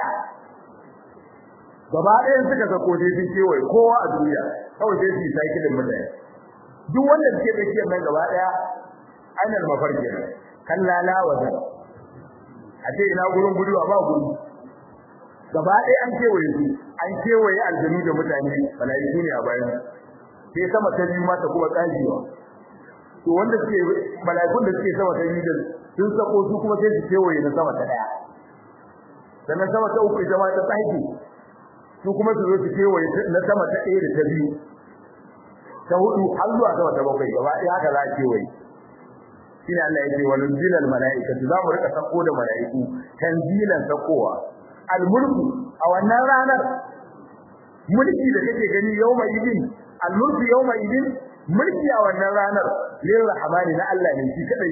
gaba ɗayan suka sako dai sun kewaye kowa a duniya kawai sai su yi sakilin mutane duk wanda suke tsakiyar nan gaba ɗaya ainihin mafarki ne kallala wajen a ce ina gurin gudu a ba gudu gaba ɗaya an kewaye su an kewaye aljanu da mutane malaiku ne a bayan sai sama ta biyu mata kuma tsagewa to wanda suke malaikun da suke sama ta biyu da sun sako su kuma sai su kewaye na sama ta ɗaya sannan sama ta uku ita ma ta tsage su kuma su zo su kewaye na sama ta ɗaya da ta biyu ta hudu har zuwa sama ta bakwai gaba ɗaya haka za a kewaye shine Allah ya ce wa nunzilal malaikatu za mu rika sako da malaiku tanzilan sakowa al-mulku a wannan ranar mulki da kake gani yawma idin al-mulku yawma idin mulki a wannan ranar lirrahmani na Allah ne shi kadai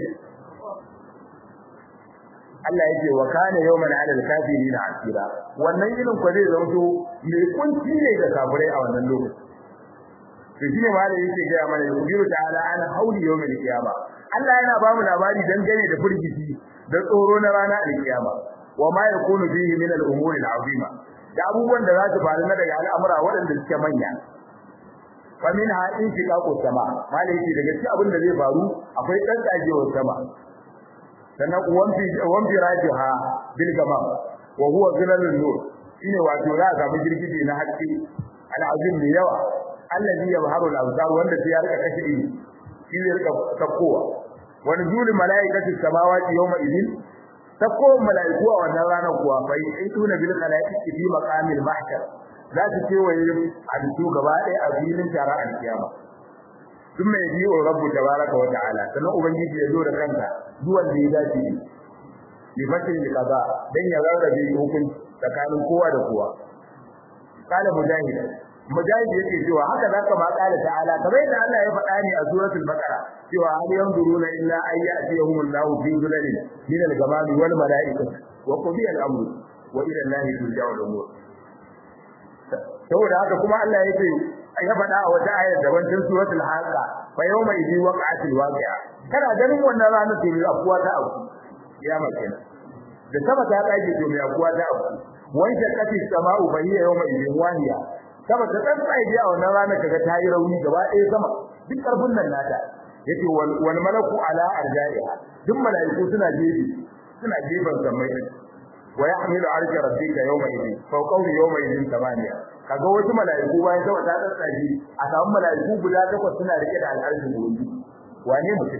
Allah yake wa kana yawman 'ala al-kafirin asira wannan irin ko zai zauto mai kunci ne ga kafirai a wannan lokaci to shine malai yake ga mana yubiru ta'ala ana hauli yawmil qiyama Allah yana ba mu labari dangane da furgici da tsoro na ranar al-qiyama wa ma yakunu fihi min al-umuri al-'azima da abubuwan da za su faru na daga al'amura waɗanda suke manya fa minha inshiqaqu sama malai yake daga cikin abin da zai faru akwai tsantsagewar sama sannan wamfi rajiha bil gama wa huwa zilalun nur shine wato za ka samu girgije na haske al'azim ne yawa allazi yabharu al-absar wanda sai ya rika kashe shi ne rika sakkowa wa nuzul malaikati samawati yawma idin sakko malaiku a wannan ranar kuwa fa yituna bil khalaiqi fi maqamil mahshar za su ce waye halittu gaba ɗaya a filin tara al-kiyama ثم يجيء الرب تبارك وتعالى sannan ubangiji ya zo da kanka duwan da ya dace li fatin kaza dan ya rarrabe hukunci tsakanin kowa da kowa kala mujahid yake cewa haka zaka ma kala ta'ala kamar yadda Allah ya faɗa ni a suratul baqara cewa hal yanzuruna illa ay ya'tiyahum Allahu fi dhulalin min al-ghamami wal malaikati wa qudiya al-amru wa ila Allahi turja'u al-umur saboda haka kuma Allah yake ya faɗa a wata ayar da wancan suratul haqa fa yawma idhi waqa'atil waqi'a kana ganin wannan ranar to mai akuwa ta aku kiyama kenan da sama ta kage to mai akuwa ta aku wanda kafi sama'u fa hiya yawma idhi wahiya sama ta tsaye a wannan ranar kaga ta yi rauni gaba ɗaya sama duk karfin nan nata yace wal malaku ala arja'iha duk malaiku suna gefen samai wa yahmilu arsha rabbika yawma idhin fawqahu yawma idhin thamaniya kaga wasu malaiku bayan sama ta tsaye a samu malaiku guda takwas suna rike da al'arshin gobe wane mutum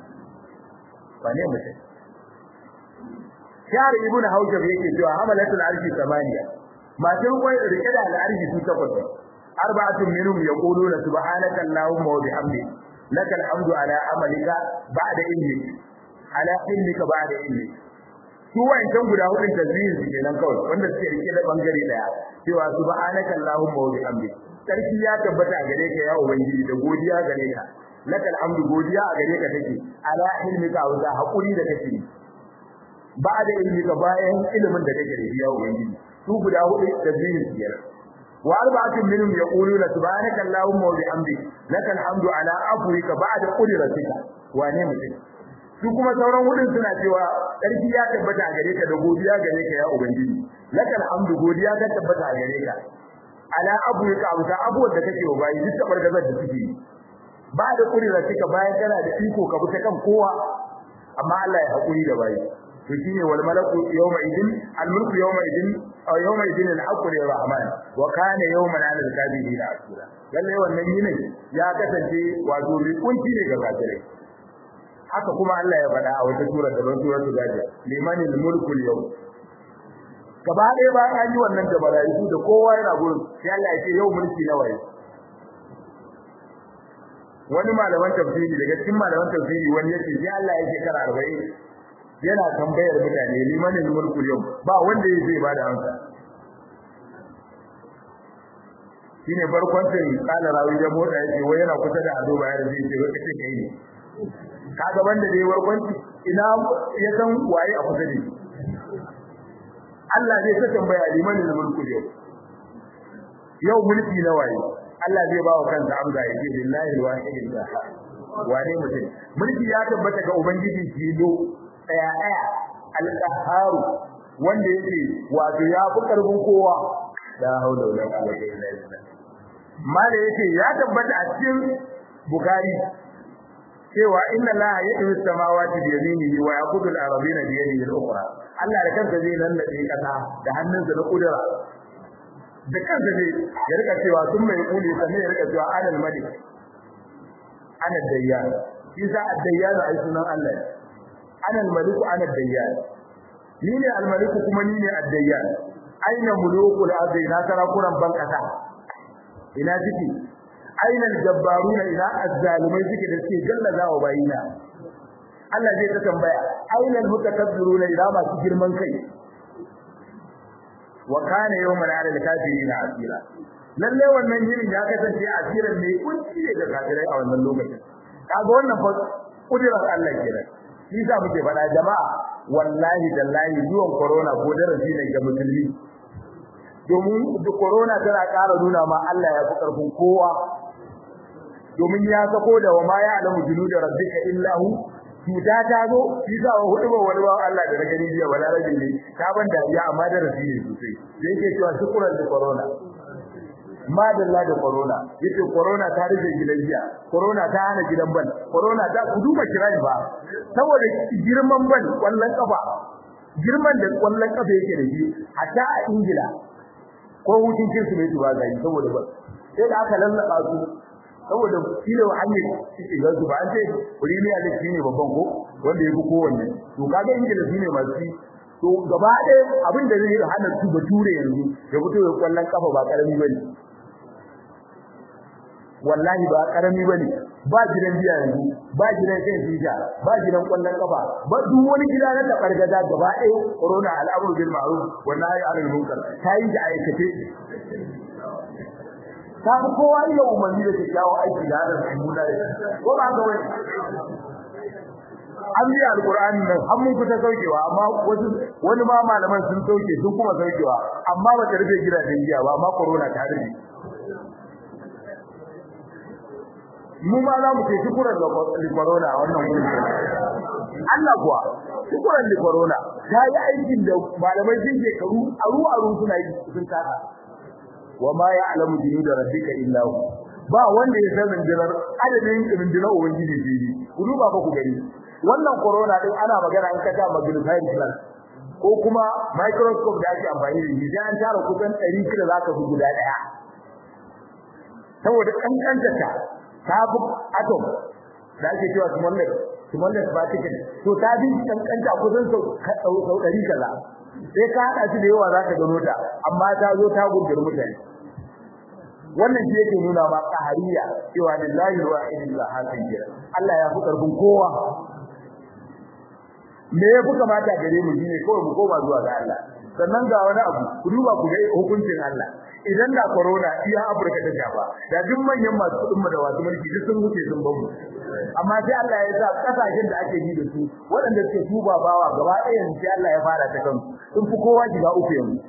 Shar ibn Hawjab yake cewa hamalatul arshi thamaniya masu ruwai rike da al'arshi su takwas arba'atun minhum yaquluna subhanaka allahumma wa bihamdika lakal hamdu ala amalika ba'da ilmik ala ilmika ba'da ilmik su wancan guda hudun tasbihin su kenan kawai wanda suke rike da bangare daya cewa subhanaka allahumma wa bihamdika sarki ya tabbata gare ka ya ubangiji da godiya gare ka lakal hamdu godiya a gare ka take ala ilmika wa hakuri da kake ba'da ilmika bayan ilimin da kake da ya ubangiji su guda hudu tasbihin su kenan wa arba'atun minhum yaquluna subhanaka allahumma wa bihamdika lakal hamdu ala afwika ba'da qudratika wane mutum su kuma sauran hudun suna cewa sarki ya tabbata a gare ka da godiya gare ka ya ubangiji lakal hamdu godiya ta tabbata a gare ka ala afwika abuta abuwar da kake wa bayi duk tabargazar da suke ba'da qudratika bayan kana da iko ka bi ta kan kowa amma Allah ya hakuri da bayi to shine wal malaku yawma idin al mulku yawma idin aw yawma idin al haqqu lir rahman wa kana yawman ala al kabirin asura lalle wannan yini ya kasance wato bi kunci ne ga kafirai haka kuma Allah ya faɗa a wata sura da ban suratul gajir liman al mulku al yawm gaba ɗaya ba an yi wannan da baraitu da kowa yana gurin sai Allah ya ce yau mulki na waye wani malaman tafsiri daga cikin malaman tafsiri wani yace sai Allah ya shekara 40 yana tambayar mutane limanin mulku yau ba wanda yake ba da amsa shine barkwancin kala rawi da mota yake wai yana kusa da ado bayar zai ce wai kace kai ne kaga wanda dai warkwanci ina ya san waye a kusa da shi Allah zai ta tambaya limanin mulku yau mulki na waye Allah zai ba wa kansa amsa yake billahi wahidin wane mutum mulki ya tabbata ga ubangiji tilo daya al-qahharu wanda yake wato ya fi karfin kowa la haula wala quwwata illa billah mala yake ya tabbata a cikin bukhari cewa inna allaha yadu samawati bi yaminihi wa yaqudu al-ardina bi yadihi al-ukhra Allah da kansa zai lallabe kasa da hannunsa na kudura da kansa zai ya rika cewa sun mai kuli sannan ya rika cewa anal malik ana dayyan isa ad-dayyan ai sunan Allah ana al-malik ana ad-dayyan ni ne al-malik kuma ni ne ad-dayyan aina mulukul ardi na tara kuran ban kasa ina ciki aina al-jabbaruna ila az-zalimai suke da suke gallaza wa bayina Allah zai ta tambaya aina al-mutakabbiruna ila masu girman kai wa kana yawman 'ala al-kafirin asira lalle wannan yirin ya kasance asiran ne kunci ne ga kafirai a wannan lokacin kaga wannan fa kudirar Allah kenan shi sa muke faɗa jama'a wallahi dallahi zuwan corona ko darasi ne ga musulmi domin da corona tana ƙara nuna ma Allah ya fi karfin kowa domin ya sako da wa ma ya alamu junuda rabbika illa hu cuta ta zo shi sa wa hudu ba wani ba Allah da gani jiya wala rajin ne ta ban da ya amma darasi ne sosai da yake cewa shukran da corona madalla da corona yace corona ta rufe gidan jiya corona ta hana gidan ban corona ta duba kirai ba saboda girman ban wallan kafa girman da wallan kafa yake da shi hatta a Ingila ko hutun Kirsimeti ba zai saboda ban sai da aka lallaba su saboda kilo hanyar cikin gansu ba an ce Premier League shine babban ko wanda yake kowanne to kaga Ingila shine masu to gaba ɗaya abin da zai hana su bature yanzu ya fito ya kwallon kafa ba karami bane wallahi ba karami bane ba gidan biya yanzu ba gidan kai sija ba gidan kwallon kafa ba duk wani gida na tabargaza gaba ɗaya corona al'amru bil ma'ruf wa nahy 'anil munkar tayi da aikace ta kowa ila umarni da kyawu aiki da hadan mummuna da ko ba ga wani an yi alqur'ani nan an mun kuta saukewa amma wani ma malaman sun sauke sun kuma saukewa amma ba ta rufe gidajen giya ba amma corona ta rufe mu ma za mu ce shukuran da corona a wannan wurin Allah kuwa shukuran da corona ta yi aikin da malamai sun shekaru aru suna yi sun kasa wa ma ya'lamu junuda rabbika illa hu ba wanda ya san rundunar adadin rundunar ubangiji shi ku duba ba ku gani wannan corona din ana magana an kaga magnifying glass ko kuma microscope da ake amfani da shi an tara kusan 100 kila zaka fi guda daya saboda kankanta ta bu atom da ake cewa smallest particle to ta bi kankanta kusan sau 100 kaza sai ka hada shi da yawa zaka gano ta amma ta zo ta gurgur mutane wannan shi yake nuna ma qahariya cewa lillahi wa inna ilaihi Allah ya fi karfin kowa me ya fi kamata gare mu shine kawai mu koma zuwa ga Allah sannan ga wani abu ku duba ku ga hukuncin Allah idan da corona iya Afirka ta shafa da duk manyan masu kudin mu da wasu mulki duk sun wuce sun bamu amma sai Allah ya sa kasashen da ake yi da su waɗanda suke tuba bawa gaba ɗaya sai Allah ya fara ta kansu sun fi kowa shiga uku yanzu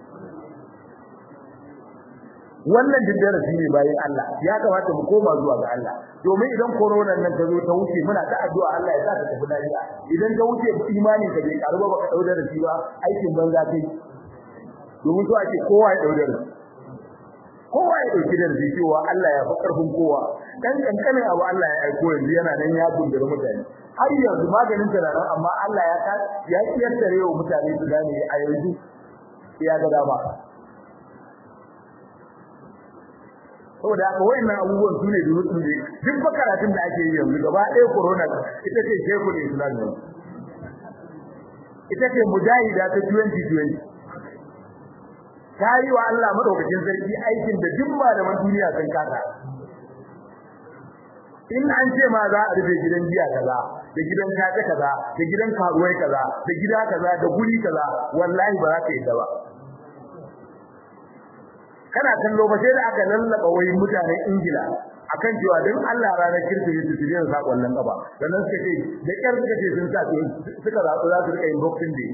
wannan darasi ne bayan Allah ya kamata mu koma zuwa ga Allah domin idan corona nan ta zo ta wuce muna ta addu'a Allah ya sa ta tafi lafiya idan ta wuce imanin ka bai karu ba baka dauda da shi ba aikin banza kai domin so ake kowa ya dauda da kowa ya dauki da shi cewa Allah ya fi karfin kowa dan kankanin abu Allah ya aiko yanzu yana nan ya gundura mutane har yanzu maganin ta nan amma Allah ya kiyartare wa mutane su gane a yanzu ya ga dama saboda haka wayannan abubuwan su ne dutsen ne duk bakaratun da ake yi yanzu gaba ɗaya corona ita ce shekul islam ne ita ce mujahida ta 2020 ta yi wa Allah madaukakin sarki aikin da duk malaman duniya sun kasa in an ce ma za a rufe gidan giya kaza da gidan kaje kaza da gidan karuwai kaza da gida kaza da guri kaza wallahi ba za ka yi ba kana kallo ba sai da aka lallaba wayin mutanen Ingila akan cewa dan Allah ranar kirkiri su je sa kwallon gaba dan suka ce da kyar suka ce sun sa suka zaɓi za su rika yin boxing day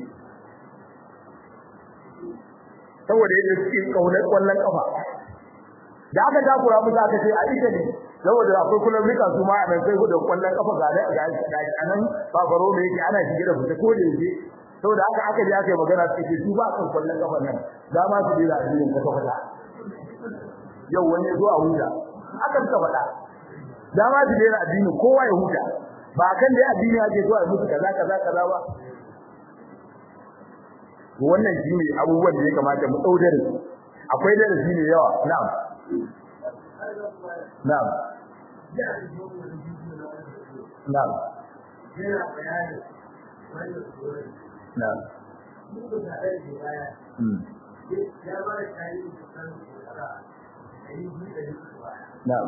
saboda yadda suke kaunar kwallon kafa da aka takura musu aka ce a Italy saboda akwai kullum rika su ma a nan sai da kwallon kafa ga anan babaro ne yake ana shige da fita ko da yake saboda aka je aka yi magana suka ce su ba kan kwallon kafa nan za ma su dira addinin kafa yau wani zo a huta aka suka faɗa dama su dena addini kowa ya huta ba kan dai addini ake so a musu kaza ba wannan shine abubuwan da ya kamata mu daudare akwai darasi ne yawa na'am na'am na'am na'am na'am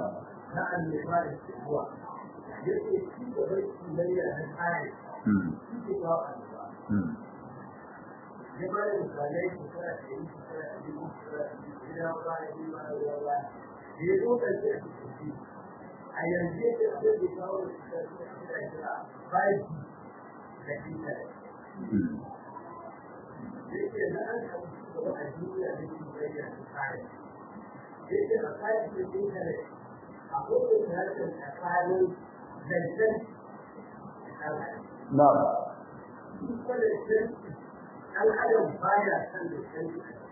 na'am al'adam baya san da san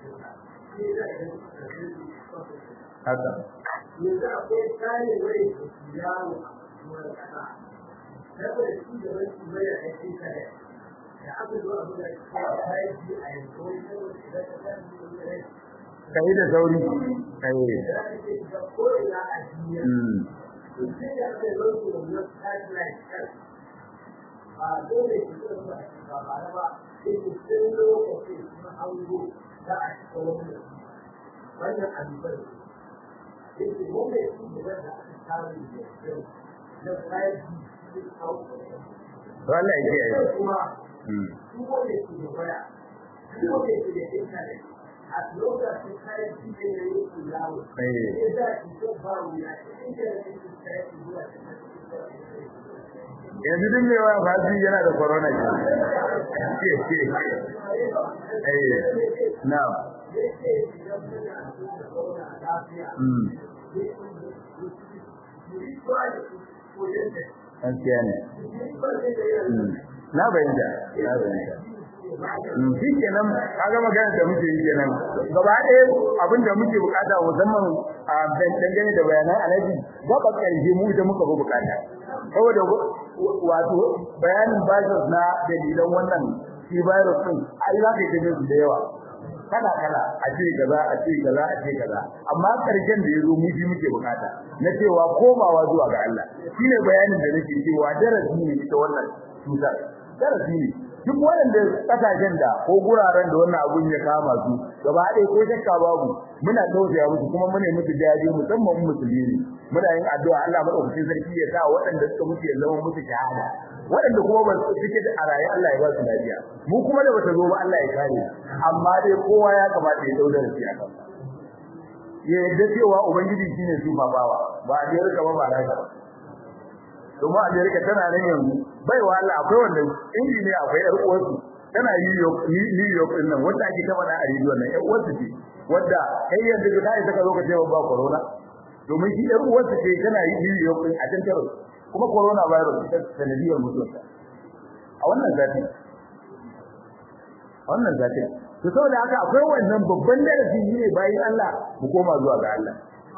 haka yanzu akwai tsarin rai da yawo a kasuwar kasa saboda shi da wani mai da ake kare da aka zo abu da ke haifi a yanzu wani saboda da ta san kai da sauri kai da ko ina a duniya sai da aka zo su da satellite kan a dole su zo ba ba yake sun lokaci na hango za a ci kawai wannan abubuwan yake wanda ya ci gaba da aka samu da yau na kayan jikin kawo wallahi ke yi kuma su wanda ke da waya su wanda ke da intanet a lokacin kayan jikin da yake yawo ya za ki so ba wuya intanet ke kayan zuwa da yanzu duk mai waya fasi yana da corona ke na gaskiya ne na bayyana shi kenan kaga magana da muke yi kenan gaba ɗaya abin da muke bukata musamman a dangane da bayanan alaji gaba ƙarshe mu ita muka fi bukata saboda wato bayanin virus na dalilan wannan shi virus din ai za ka yi su da yawa kala a ce kaza amma ƙarshen da yazo mu shi muke bukata na cewa komawa zuwa ga Allah shine bayanin da nake cewa darasi ne ita wannan cutar darasi ne duk wanda kasashen da ko guraren da wannan abun ya kama su gaba ɗaya ko shakka babu muna tausaya musu kuma muna musu jaje musamman musulmi ne muna yin addu'a Allah madaukakin sarki ya sa waɗanda suka mutu ya zama musu shahada waɗanda kuma ba su suke da arayi Allah ya ba su lafiya mu kuma da bata zo ba Allah ya kare amma dai kowa ya kamata ya dauda da shi akan ya yadda cewa ubangiji shine su babawa ba a rika ba raka kuma America tana nan yanzu bai wa Allah akwai wanda injiniya akwai yar uwarsu tana New York din nan wanda ake kama da a radio nan yar uwarsu ce wanda kai yanzu da kai saka lokacin ba corona domin shi yar uwarsu ce tana New York din a tantar kuma corona virus ita sanadiyar mutuwa a wannan zati to saboda haka akwai wannan babban darasi ne bayan Allah mu koma zuwa ga Allah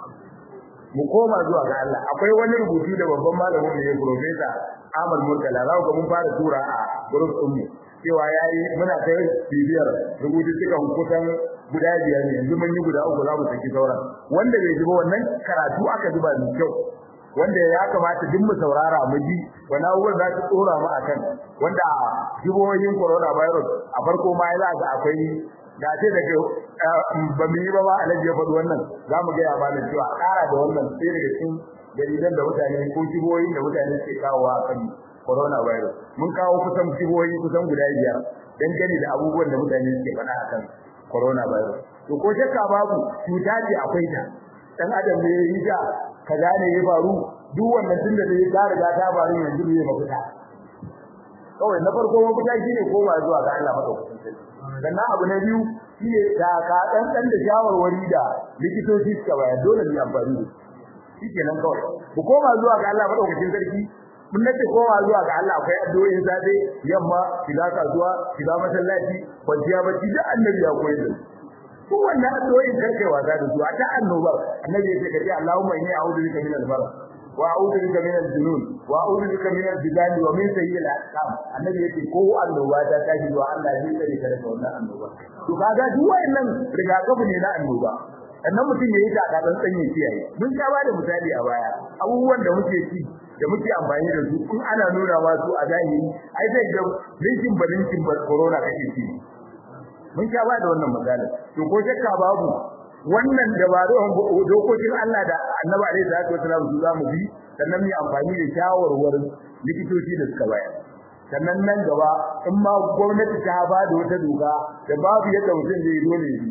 akwai wani rubutu da babban malamin ne professor Ahmad Murtala za ku mun fara tura a group din mu cewa yayi muna kai bibiyar rubutu cikin kusan guda biyar ne yanzu mun yi guda uku za mu saki sauran wanda bai ji ba wannan karatu aka duba ni kyau wanda ya kamata duk mu saurara mu ji wannan abubuwan za su tsora mu akan wanda jibohin coronavirus a farko ma ya ga akwai da ce da ba mu yi ba alaji ya faɗi wannan za mu ga ya ba da cewa ƙara da wannan sai daga cikin dalilan da mutane ko jibohin da mutane suke kawo a kan coronavirus mun kawo kusan jibohi kusan guda biyar dangane da abubuwan da mutane suke faɗa akan coronavirus to ko shakka babu cuta ce akwai ta dan adam ne yi ta kaza ne ya faru duk wannan tunda da ya riga ta faru yanzu ne mafita kawai na farko mafita shine koma zuwa ga Allah madaukakin sarki sannan abu na biyu shine da ka dan da shawarwari da likitoci suka bayar dole ne amfani da shi kenan kawai ku koma zuwa ga Allah madaukakin sarki mun nace koma zuwa ga Allah akwai addu'o'in safe yamma shiga kasuwa shiga masallaci kwanciya bacci da annabi ya koyar da ko wannan addu'o'in karkai wasa da su a ta annoba annabi ya ce kace Allahumma inni a'udhu bika min al-marad wa a'udhu bika min al-junun wa a'udhu bika min al-jidal wa min sayyi'il al-aqam annabi ya ce ko annoba ta tashi zuwa Allah zai tsare ka daga wannan annoba to kaga duk wannan rigakafi ne na annoba annan mutum yayi ta ka dan sanye kiyaye mun ta ba da misali a baya abubuwan da muke ci da muke amfani da su in ana nuna ma su a zahiri ai sai ga linkin ba corona kake ci mun sha ba da wannan magana to ko shakka babu wannan dabarun dokokin Allah da Annabi alaihi salatu wasallam su zamu bi sannan mu amfani da shawarwarin likitoci da suka bayar sannan nan gaba in ma gwamnati ta ba da wata doka da babu yadda mutum zai dole yi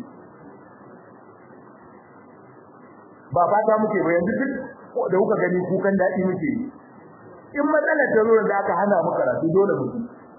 ba fata muke ba yanzu duk da kuka gani kukan dadi muke in matsalar ta zo da aka hana mu karatu dole mu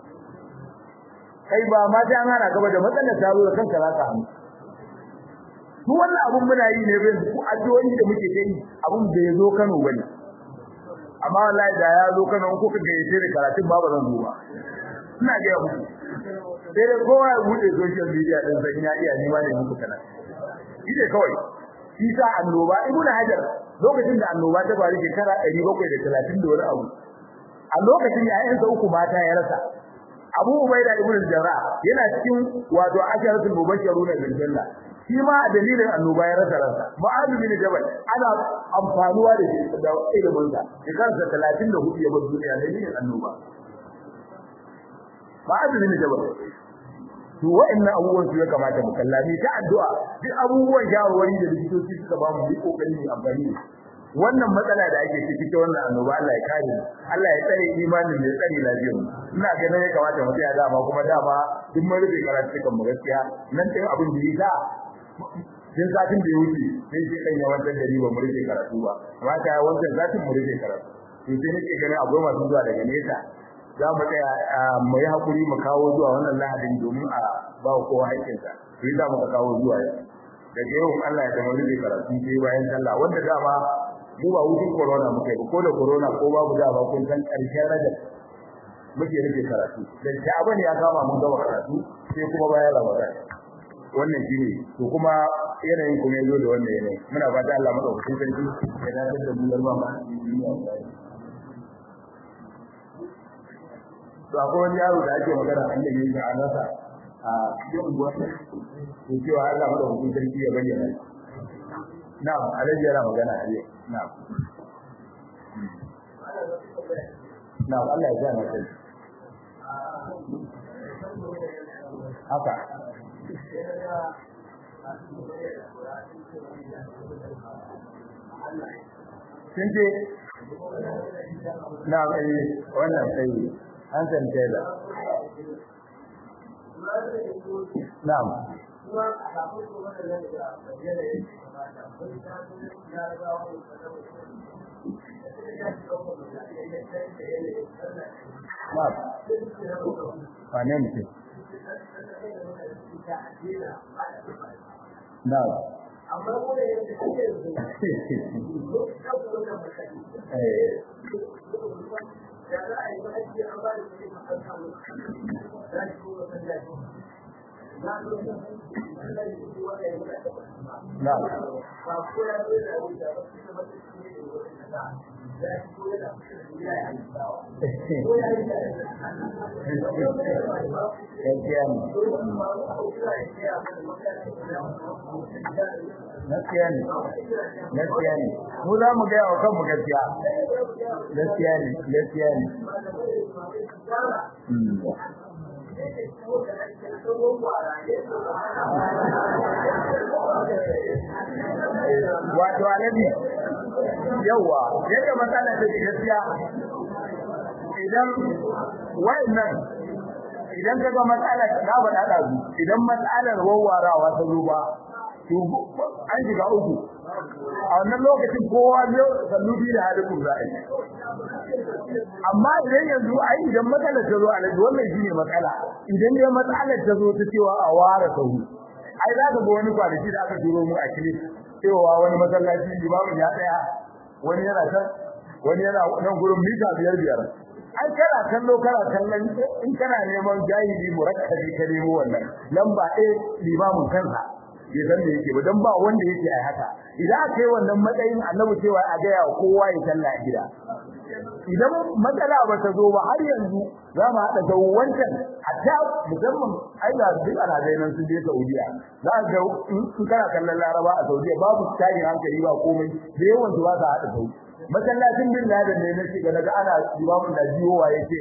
kai ba ma dan hana gaba da matsalar taro da kanka zaka hannu duk wannan abun muna yi ne bai ku addu'o'i da muke yi abun da yazo Kano bane amma wallahi da ya zo Kano ko kaga yace da karatun ba zan zo ba ina ga ya muku sai da kowa ya bude social media din sai ya iya ni ma ne muku kana ide kawai shi sa annoba ibnu hajar lokacin da annoba ta faru shekara 730 da wani abu a lokacin yayin sa uku mata ya rasa Abu Ubaida ibn al-Jarrah yana cikin wato asharatul mubashshiruna bil janna shi ma dalilin annoba ya rasa ransa Mu'adh bin Jabal ana amfanuwa da shi da ilimin sa shekarsa 34 ya bar duniya dalilin annoba Mu'adh bin Jabal to wa'annan abubuwan su ya kamata mu kallami ta addu'a duk abubuwan shawarwari da likitoci suka ba mu yi kokari mu amfani wannan matsala da ake ciki ta wannan annoba Allah ya kare Allah ya tsare imanin da tsare lafiyar ina ganin ya kamata mu tsaya dama kuma dama duk mun rufe karatu kan mu gaskiya nan sai abin da yasa din satin da yake sai shi kan yawan da gari ba mu rufe karatu ba amma ta wannan satin mu rufe karatu to sai nake ganin akwai masu zuwa daga nesa za mu tsaya mu yi hakuri mu kawo zuwa wannan lahadin domin a ba kowa haƙƙinsa sai za mu kawo zuwa daga yau Allah ya tambaye karatu sai bayan sallah wanda dama mu ba hutun corona muke ko da corona ko babu da ba kun san karshen Rajab muke rufe karatu dan Sha'ban ya kama mun gaba karatu sai kuma bayan Ramadan wannan shine to kuma yanayin kuma yazo da wannan yanayi muna fata Allah madaukakin sarki ya dace da mu garba ma to akwai wani yaro da ake magana an da yin a nasa a cikin unguwa to cewa Allah madaukakin sarki ya bayyana na'am alaji yana magana a yau na'am na'am Allah ya gane kai haka sun ce na wannan sai an san taylor na'am wane mutum na'am amma kuma yadda ake da za a yi ba ake an ba da kuɗi makarta mu za shi kuma kan lafi za su yi Allah ya yi wanda ya yi na ba ko ya zo da wani da ba su da wata shi ne da wata da za shi ko da ya yi dawa ko ya yi da gaskiya ne mu za mu gaya wa kanmu gaskiya ne wato alabi yawa yadda matsala ta ke gaskiya idan wayannan idan kaga matsalar na faɗa da su idan matsalar wawwarawa ta zo ba to an shiga uku a wannan lokacin kowa zai sallubi da hadin za a yi amma idan yanzu ai idan matsalar ta zo a nan wannan shine matsala idan dai matsalar ta zo ta cewa a ware sahu ai za ka ga wani kwanaki da aka turo mu a clip cewa wani masallaci limamin ya tsaya wani yana can wani yana nan gurin mita 5 ai kana kallo kana kallon in kana neman jahili murakkabi ka nemo wannan lamba A limamin kansa bai san me yake ba dan ba wanda yake ai haka idan aka yi wannan matsayin annabi cewa a ga ya kowa ya salla a gida idan matsala ba ta zo ba har yanzu za mu haɗa da wancan hatta musamman ai da duk alhazainan sun je Saudiya za ga in kana kallon Laraba a Saudiya babu tarin hankali ba komai da yawan su ba za haɗa sau masallacin bin laden ne na shiga daga ana imamun da jiyowa yake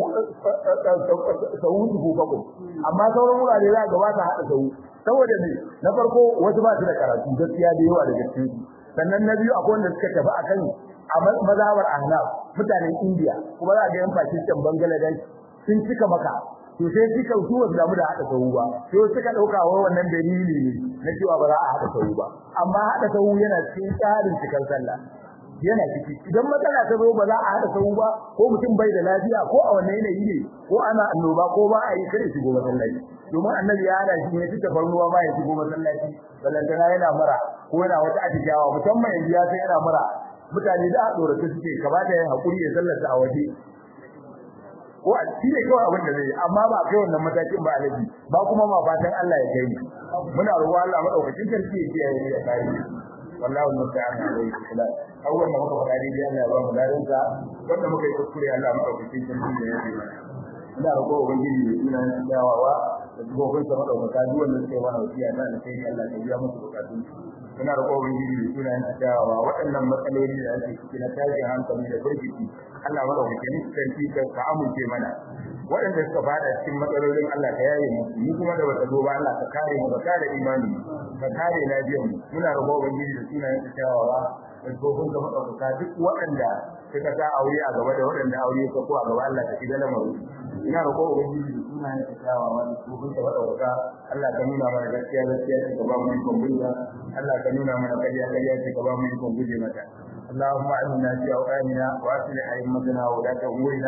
sau dubu bakwai amma sauran wurare za ga ba ta haɗa sau saboda ne na farko wasu ba su da karatu gaskiya da yawa daga cikin su sannan na biyu akwai wanda suka tafi akan a mazhabar Ahnaf mutanen India kuma za ga yan Pakistan Bangladesh sun cika maka to sai suka su wasu damu da hada sahu ba to suka dauka wa wannan dalili ne na cewa ba za a hada sahu ba amma hada sahu yana cikin tsarin cikin sallah yana ciki idan matsala ta zo ba za a hada sahu ba ko mutum bai da lafiya ko a wannan yanayi ne ko ana annoba ko ba a yi kare shigo masallaci domin annabi ya hada shi ne tuka farnuwa ba ya shigo masallaci balantana yana mura ko yana wata atijawa musamman yanzu ya sai yana mura mutane da a dora suke kamata ya hakuri ya sallata a waje ko a shine kawai abin da zai amma ba kai wannan matakin ba alaji ba kuma ma fatan Allah ya kai muna roƙon Allah madaukakin sarki ya kiyaye ya kai wallahi musta'an alaihi salam awwal ma muka faɗa dai Allah ya ba mu ladanka wanda muka yi kuskure Allah madaukakin sarki ya yi ina roƙo ubangiji ya ina tsayawa da gobin sa madaukaka duk wanda suke wani wasiya da sai Allah ya biya musu bukatun ina roƙo ubangiji ya ina tsayawa waɗannan matsaloli da ake ciki na tashin hankali da burgiki Allah madaukakin sarki ka amince mana waɗanda suka fada cikin matsalolin Allah ka yaye mu kuma da wata gobe Allah ka kare mu ka kare imani ka kare lafiyar mu muna roƙo ubangiji da sunayen sa kyawawa da gobin sa madaukaka duk waɗanda suka sa aure a gaba da waɗanda aure ka ko a gaba Allah ka shiga lamarin ina roƙo ubangiji da sunayen sa kyawawa da gobin sa madaukaka Allah ka nuna mana gaskiya gaskiya ce ka ba mu ikon guje Allah ka nuna mana ƙarya ƙarya ce ka ba mu ikon guje mata اللهم اعنا في اوطاننا واصلح ائمتنا وولاة امورنا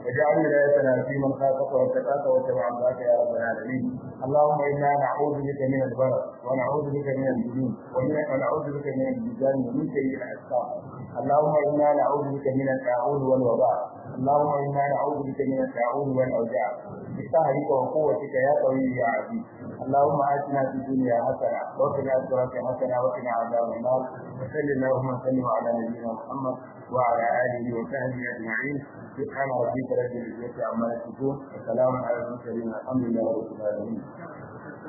واجعل ولايتنا في من خافك واتقاك واتبع عبادك يا رب العالمين. اللهم انا نعوذ بك من البرد ونعوذ بك من الجنون ونعوذ بك من الجزام ومن سيء الاسقام. اللهم انا نعوذ بك من الطاعون والوباء. اللهم انا نعوذ بك من الطاعون والاوجاع بسهرك وقوتك يا قوي يا عزيز. اللهم اتنا في الدنيا حسنه وفي الاخره حسنه وقنا عذاب النار. وصل اللهم وسلم على نبينا محمد وعلى اله وصحبه اجمعين. سبحان ربك رب العزه عما يصفون وسلام على المرسلين الحمد لله رب العالمين.